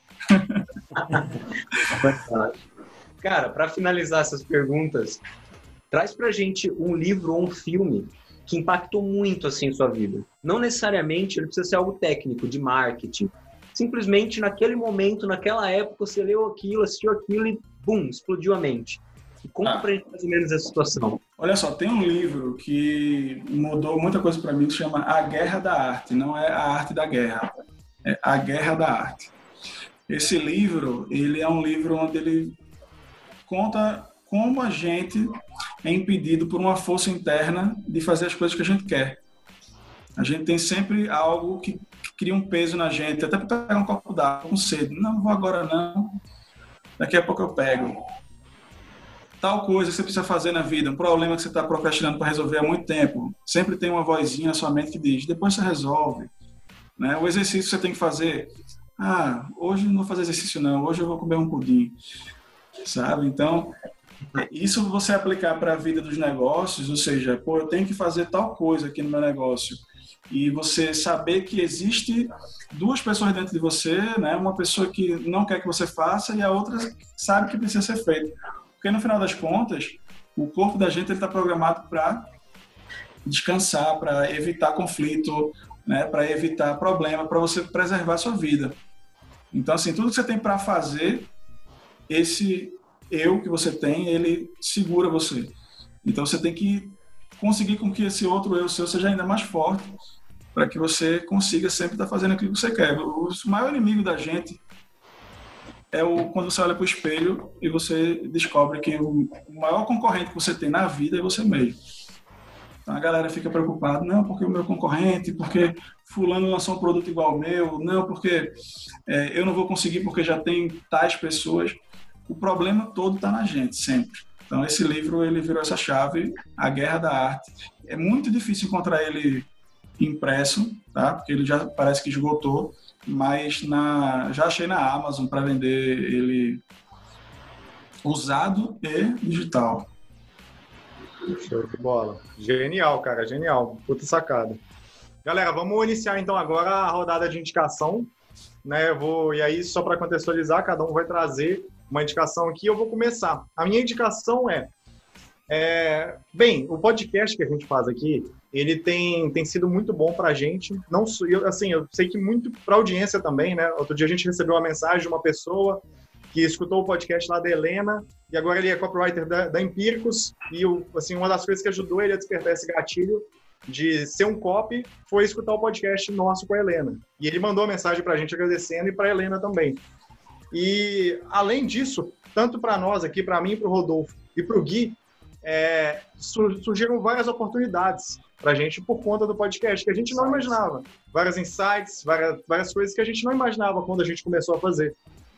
Cara, para finalizar essas perguntas, traz pra gente um livro ou um filme que impactou muito assim sua vida. Não necessariamente ele precisa ser algo técnico, de marketing. Simplesmente naquele momento, naquela época, você leu aquilo, assistiu aquilo e bum, explodiu a mente. E conta ah. pra gente mais ou menos essa situação. Olha só, tem um livro que mudou muita coisa para mim que se chama A Guerra da Arte. Não é a arte da guerra, é A Guerra da Arte. Esse livro, ele é um livro onde ele conta como a gente é impedido por uma força interna de fazer as coisas que a gente quer. A gente tem sempre algo que cria um peso na gente, até para pegar um copo d'água com sede. Não vou agora não, daqui a pouco eu pego. Tal coisa que você precisa fazer na vida, um problema que você está procrastinando para resolver há muito tempo. Sempre tem uma vozinha na sua mente que diz, depois você resolve. Né? O exercício que você tem que fazer, ah, hoje não vou fazer exercício não, hoje eu vou comer um pudim. Sabe? Então, isso você aplicar para a vida dos negócios, ou seja, pô, eu tenho que fazer tal coisa aqui no meu negócio, e você saber que existe duas pessoas dentro de você, né? Uma pessoa que não quer que você faça e a outra sabe que precisa ser feito. Porque no final das contas, o corpo da gente está programado para descansar, para evitar conflito, né? Para evitar problema, para você preservar a sua vida. Então, assim, tudo que você tem para fazer, esse eu que você tem, ele segura você. Então você tem que conseguir com que esse outro eu seu seja ainda mais forte para que você consiga sempre estar fazendo aquilo que você quer. O maior inimigo da gente é o, quando você olha para o espelho e você descobre que o maior concorrente que você tem na vida é você mesmo. Então a galera fica preocupada, não, porque o meu concorrente, porque fulano lançou um produto igual ao meu, não, porque é, eu não vou conseguir porque já tem tais pessoas. O problema todo está na gente, sempre. Então, esse livro, ele virou essa chave, A Guerra da Arte. É muito difícil encontrar ele impresso, tá? Porque ele já parece que esgotou, mas na, já achei na Amazon para vender ele usado e digital. Show de bola. Genial, cara, genial. Puta sacada. Galera, vamos iniciar então agora a rodada de indicação, né? Eu vou, e aí, só para contextualizar, cada um vai trazer uma indicação aqui, eu vou começar. A minha indicação é, é... Bem, o podcast que a gente faz aqui, ele tem, tem sido muito bom pra gente. Não, eu, assim, eu sei que muito pra audiência também, né? Outro dia a gente recebeu uma mensagem de uma pessoa que escutou o podcast lá da Helena, e agora ele é copywriter da, da Empíricos, e o, assim, uma das coisas que ajudou ele a despertar esse gatilho de ser um copy foi escutar o podcast nosso com a Helena. E ele mandou uma mensagem pra gente agradecendo e pra Helena também. E, além disso, tanto para nós aqui, para mim, para o Rodolfo e para o Gui, é, surgiram várias oportunidades para a gente por conta do podcast, que a gente não imaginava. Vários insights, várias, várias coisas que a gente não imaginava quando a gente começou a fazer.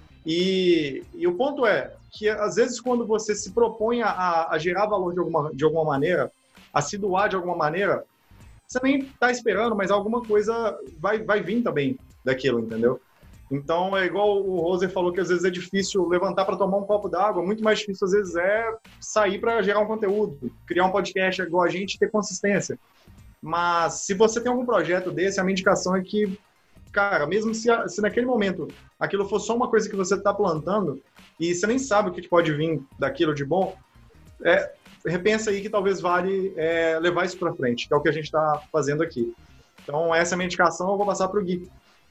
E, e o ponto é que, às vezes, quando você se propõe a, a gerar valor de alguma, de alguma maneira, a se doar de alguma maneira, você nem está esperando, mas alguma coisa vai, vai vir também daquilo, entendeu? Então, é igual o Roser falou que às vezes é difícil levantar para tomar um copo d'água, muito mais difícil às vezes é sair para gerar um conteúdo, criar um podcast igual a gente e ter consistência. Mas se você tem algum projeto desse, a minha indicação é que, cara, mesmo se, se naquele momento aquilo for só uma coisa que você está plantando e você nem sabe o que pode vir daquilo de bom, é, repensa aí que talvez vale é, levar isso para frente, que é o que a gente está fazendo aqui. Então, essa é a minha indicação, eu vou passar para o Gui.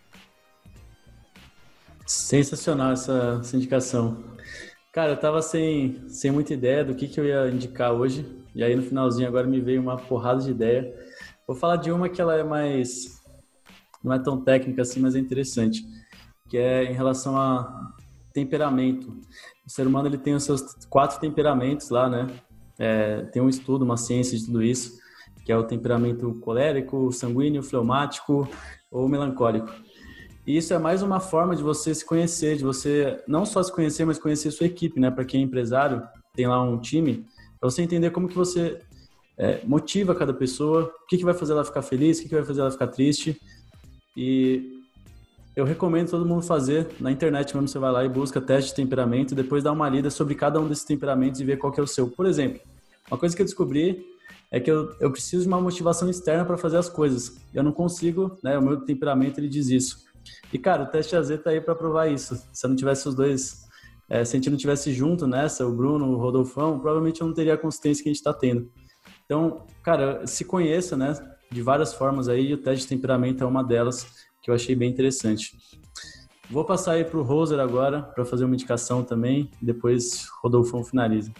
Sensacional essa, essa indicação. Cara, eu tava sem, sem muita ideia do que, que eu ia indicar hoje, e aí no finalzinho agora me veio uma porrada de ideia. Vou falar de uma que ela é mais... não é tão técnica assim, mas é interessante, que é em relação a temperamento. O ser humano ele tem os seus quatro temperamentos lá, né? É, tem um estudo, uma ciência de tudo isso, que é o temperamento colérico, sanguíneo, fleumático, ou melancólico. E isso é mais uma forma de você se conhecer, de você não só se conhecer, mas conhecer sua equipe, né? Para quem é empresário, tem lá um time, para você entender como que você é, motiva cada pessoa, o que, que vai fazer ela ficar feliz, o que, que vai fazer ela ficar triste. E eu recomendo todo mundo fazer, na internet mesmo, você vai lá e busca teste de temperamento e depois dá uma lida sobre cada um desses temperamentos e ver qual que é o seu. Por exemplo, uma coisa que eu descobri é que eu, eu preciso de uma motivação externa para fazer as coisas. Eu não consigo, né? O meu temperamento, ele diz isso. E, cara, o teste A Z tá aí para provar isso. Se eu não tivesse os dois, é, se a gente não tivesse junto nessa, o Bruno, o Rodolfão, provavelmente eu não teria a consistência que a gente está tendo. Então, cara, se conheça, né? De várias formas aí, e o teste de temperamento é uma delas que eu achei bem interessante. Vou passar aí pro Roser agora para fazer uma indicação também, e depois o Rodolfão finaliza.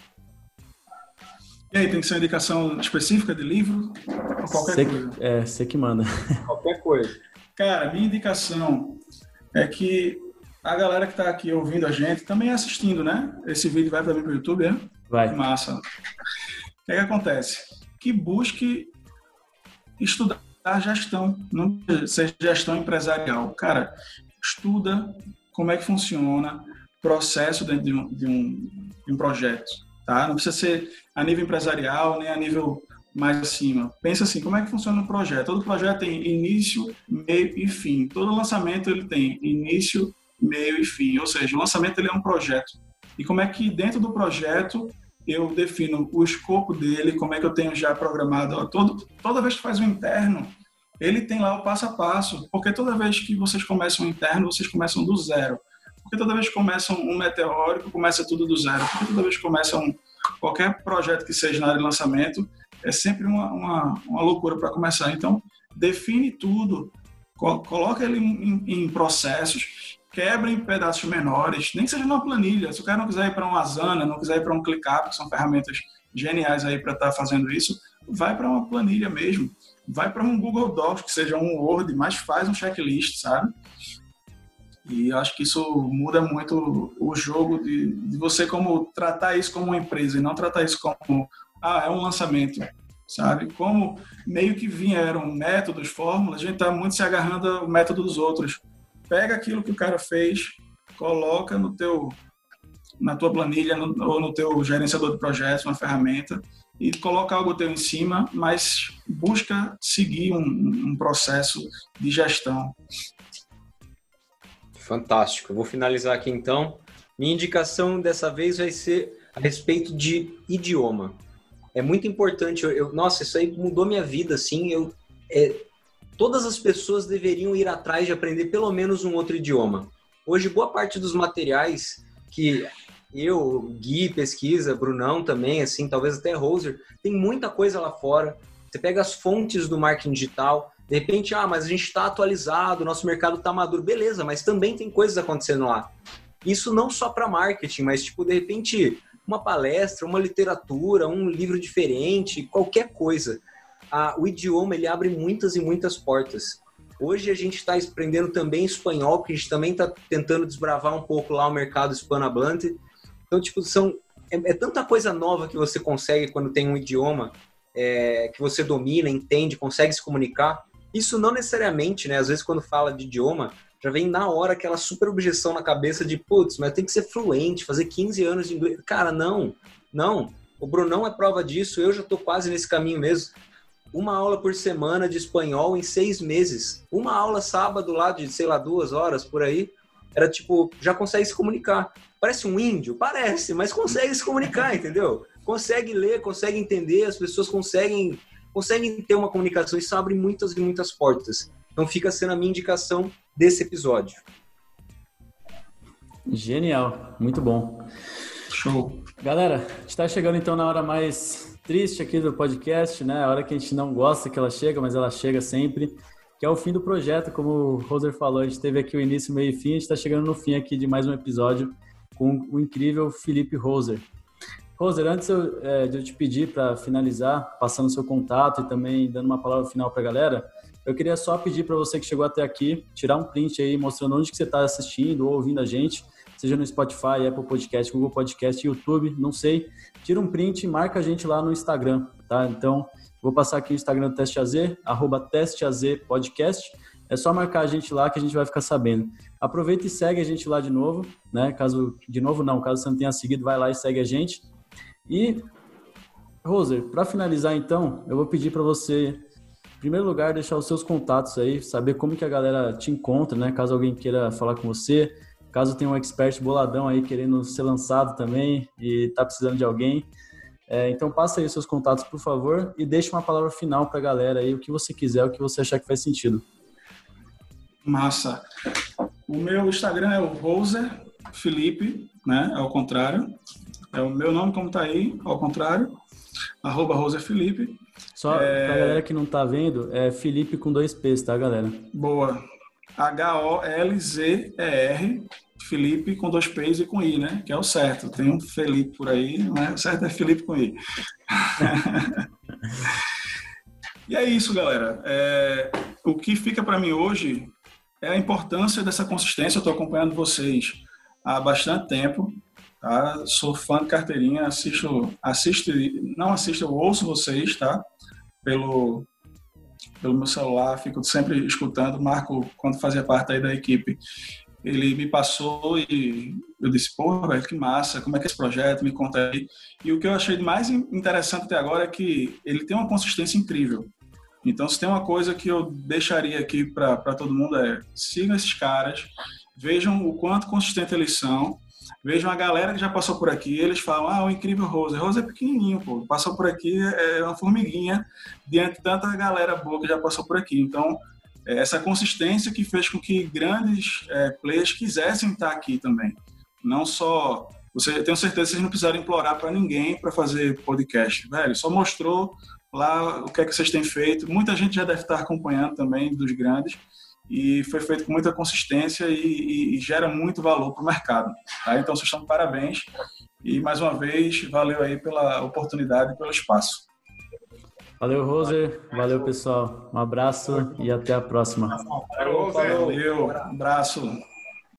E aí, tem que ser uma indicação específica de livro ou qualquer cê, coisa? É, você que manda. Qualquer coisa. Cara, minha indicação é que a galera que está aqui ouvindo a gente, também assistindo, né? Esse vídeo vai também para o YouTube, é? Vai. Massa. O que é que acontece? Que busque estudar gestão, não seja gestão empresarial. Cara, estuda como é que funciona o processo dentro de um, de um, de um projeto, tá? Não precisa ser a nível empresarial, nem a nível mais acima. Pensa assim, como é que funciona um projeto? Todo projeto tem início, meio e fim. Todo lançamento ele tem início, meio e fim. Ou seja, o lançamento ele é um projeto. E como é que dentro do projeto eu defino o escopo dele, como é que eu tenho já programado. Ó, todo, toda vez que faz um interno, ele tem lá o passo a passo. Porque toda vez que vocês começam um interno, vocês começam do zero. Porque toda vez que começam um meteórico, começa tudo do zero. Porque toda vez que começam um, qualquer projeto que seja na área de lançamento, é sempre uma, uma, uma loucura para começar. Então, define tudo, coloca ele em, em processos, quebra em pedaços menores, nem que seja numa planilha. Se o cara não quiser ir para um Asana, não quiser ir para um ClickUp, que são ferramentas geniais aí para estar fazendo isso, vai para uma planilha mesmo. Vai para um Google Docs, que seja um Word, mas faz um checklist, sabe? E eu acho que isso muda muito o jogo de, de você como tratar isso como uma empresa e não tratar isso como ah, é um lançamento, sabe? Como meio que vieram métodos, fórmulas, a gente está muito se agarrando ao método dos outros. Pega aquilo que o cara fez, coloca no teu, na tua planilha no, ou no teu gerenciador de projetos, uma ferramenta, e coloca algo teu em cima, mas busca seguir um, um processo de gestão. Fantástico. Eu vou finalizar aqui então. Minha indicação dessa vez vai ser a respeito de idioma. É muito importante. Eu, eu, nossa, isso aí mudou minha vida, assim. Eu, é, todas as pessoas deveriam ir atrás de aprender pelo menos um outro idioma. Hoje, boa parte dos materiais que eu, Gui, pesquisa, Brunão também, assim, talvez até Roser, tem muita coisa lá fora. Você pega as fontes do marketing digital, de repente, ah, mas a gente está atualizado, nosso mercado está maduro. Beleza, mas também tem coisas acontecendo lá. Isso não só para marketing, mas, tipo, de repente, uma palestra, uma literatura, um livro diferente, qualquer coisa. Ah, o idioma, ele abre muitas e muitas portas. Hoje a gente está aprendendo também espanhol, porque a gente também está tentando desbravar um pouco lá o mercado hispanohablante. Então, tipo, são, é, é tanta coisa nova que você consegue quando tem um idioma é, que você domina, entende, consegue se comunicar. Isso não necessariamente, né? Às vezes quando fala de idioma, já vem na hora aquela super objeção na cabeça de, putz, mas tem que ser fluente, fazer quinze anos de inglês. Cara, não, não. O Brunão é prova disso, eu já tô quase nesse caminho mesmo. Uma aula por semana de espanhol em seis meses. Uma aula sábado lá de, sei lá, duas horas por aí. Era tipo, já consegue se comunicar. Parece um índio? Parece, mas consegue se comunicar, entendeu? Consegue ler, consegue entender, as pessoas conseguem... conseguem ter uma comunicação, isso abre muitas e muitas portas. Então fica sendo a minha indicação desse episódio. Genial, muito bom. Show. Galera, a gente está chegando então na hora mais triste aqui do podcast, né? A hora que a gente não gosta que ela chega, mas ela chega sempre, que é o fim do projeto, como o Roser falou, a gente teve aqui o início, meio e fim, a gente está chegando no fim aqui de mais um episódio com o incrível Felipe Roser. Roser, antes eu, é, de eu te pedir para finalizar, passando o seu contato e também dando uma palavra final para a galera, eu queria só pedir para você que chegou até aqui, tirar um print aí mostrando onde que você está assistindo ou ouvindo a gente, seja no Spotify, Apple Podcast, Google Podcast, YouTube, não sei. Tira um print e marca a gente lá no Instagram, tá? Então, vou passar aqui o Instagram do Teste A Z, arroba Teste A Z Podcast. é só marcar a gente lá que a gente vai ficar sabendo. Aproveita e segue a gente lá de novo, né? Caso, de novo não, caso você não tenha seguido, vai lá e segue a gente. E, Roser, para finalizar então, eu vou pedir para você, em primeiro lugar, deixar os seus contatos aí, saber como que a galera te encontra, né? Caso alguém queira falar com você, caso tenha um expert boladão aí querendo ser lançado também e tá precisando de alguém. É, então passa aí os seus contatos, por favor, e deixa uma palavra final para a galera aí, o que você quiser, o que você achar que faz sentido. Massa. O meu Instagram é o Roser Felipe, né? Ao contrário. É o meu nome como tá aí, ao contrário. Arroba Roser Felipe. Só é... pra galera que não tá vendo, é Felipe com dois P's, tá, galera? Boa. H O L Z E R, Felipe com dois P's e com I, né? Que é o certo. Tem um Felipe por aí, mas o certo é Felipe com I. E é isso, galera. É... O que fica para mim hoje é a importância dessa consistência. Eu estou acompanhando vocês há bastante tempo. Tá? Sou fã de carteirinha, assisto, assisto, não assisto, eu ouço vocês, tá? Pelo... pelo meu celular, fico sempre escutando. Marco, quando fazia parte aí da equipe, ele me passou e eu disse, pô, velho, que massa, como é que é esse projeto, me conta aí. E o que eu achei mais interessante até agora é que ele tem uma consistência incrível. Então, se tem uma coisa que eu deixaria aqui para todo mundo é, sigam esses caras, vejam o quanto consistente eles são, vejam a galera que já passou por aqui, eles falam, ah, o incrível Roser. Roser é pequenininho, pô, passou por aqui, é uma formiguinha diante de tanta galera boa que já passou por aqui. Então, é essa consistência que fez com que grandes é, players quisessem estar aqui também. Não só, você, tenho certeza que vocês não precisaram implorar para ninguém para fazer podcast, velho, só mostrou lá o que é que vocês têm feito. Muita gente já deve estar acompanhando também dos grandes. E foi feito com muita consistência e, e, e gera muito valor para o mercado. Tá? Então, vocês estão de parabéns. E, mais uma vez, valeu aí pela oportunidade e pelo espaço. Valeu, Roser. Valeu, pessoal. Um abraço e até a próxima. Valeu, valeu. Um abraço.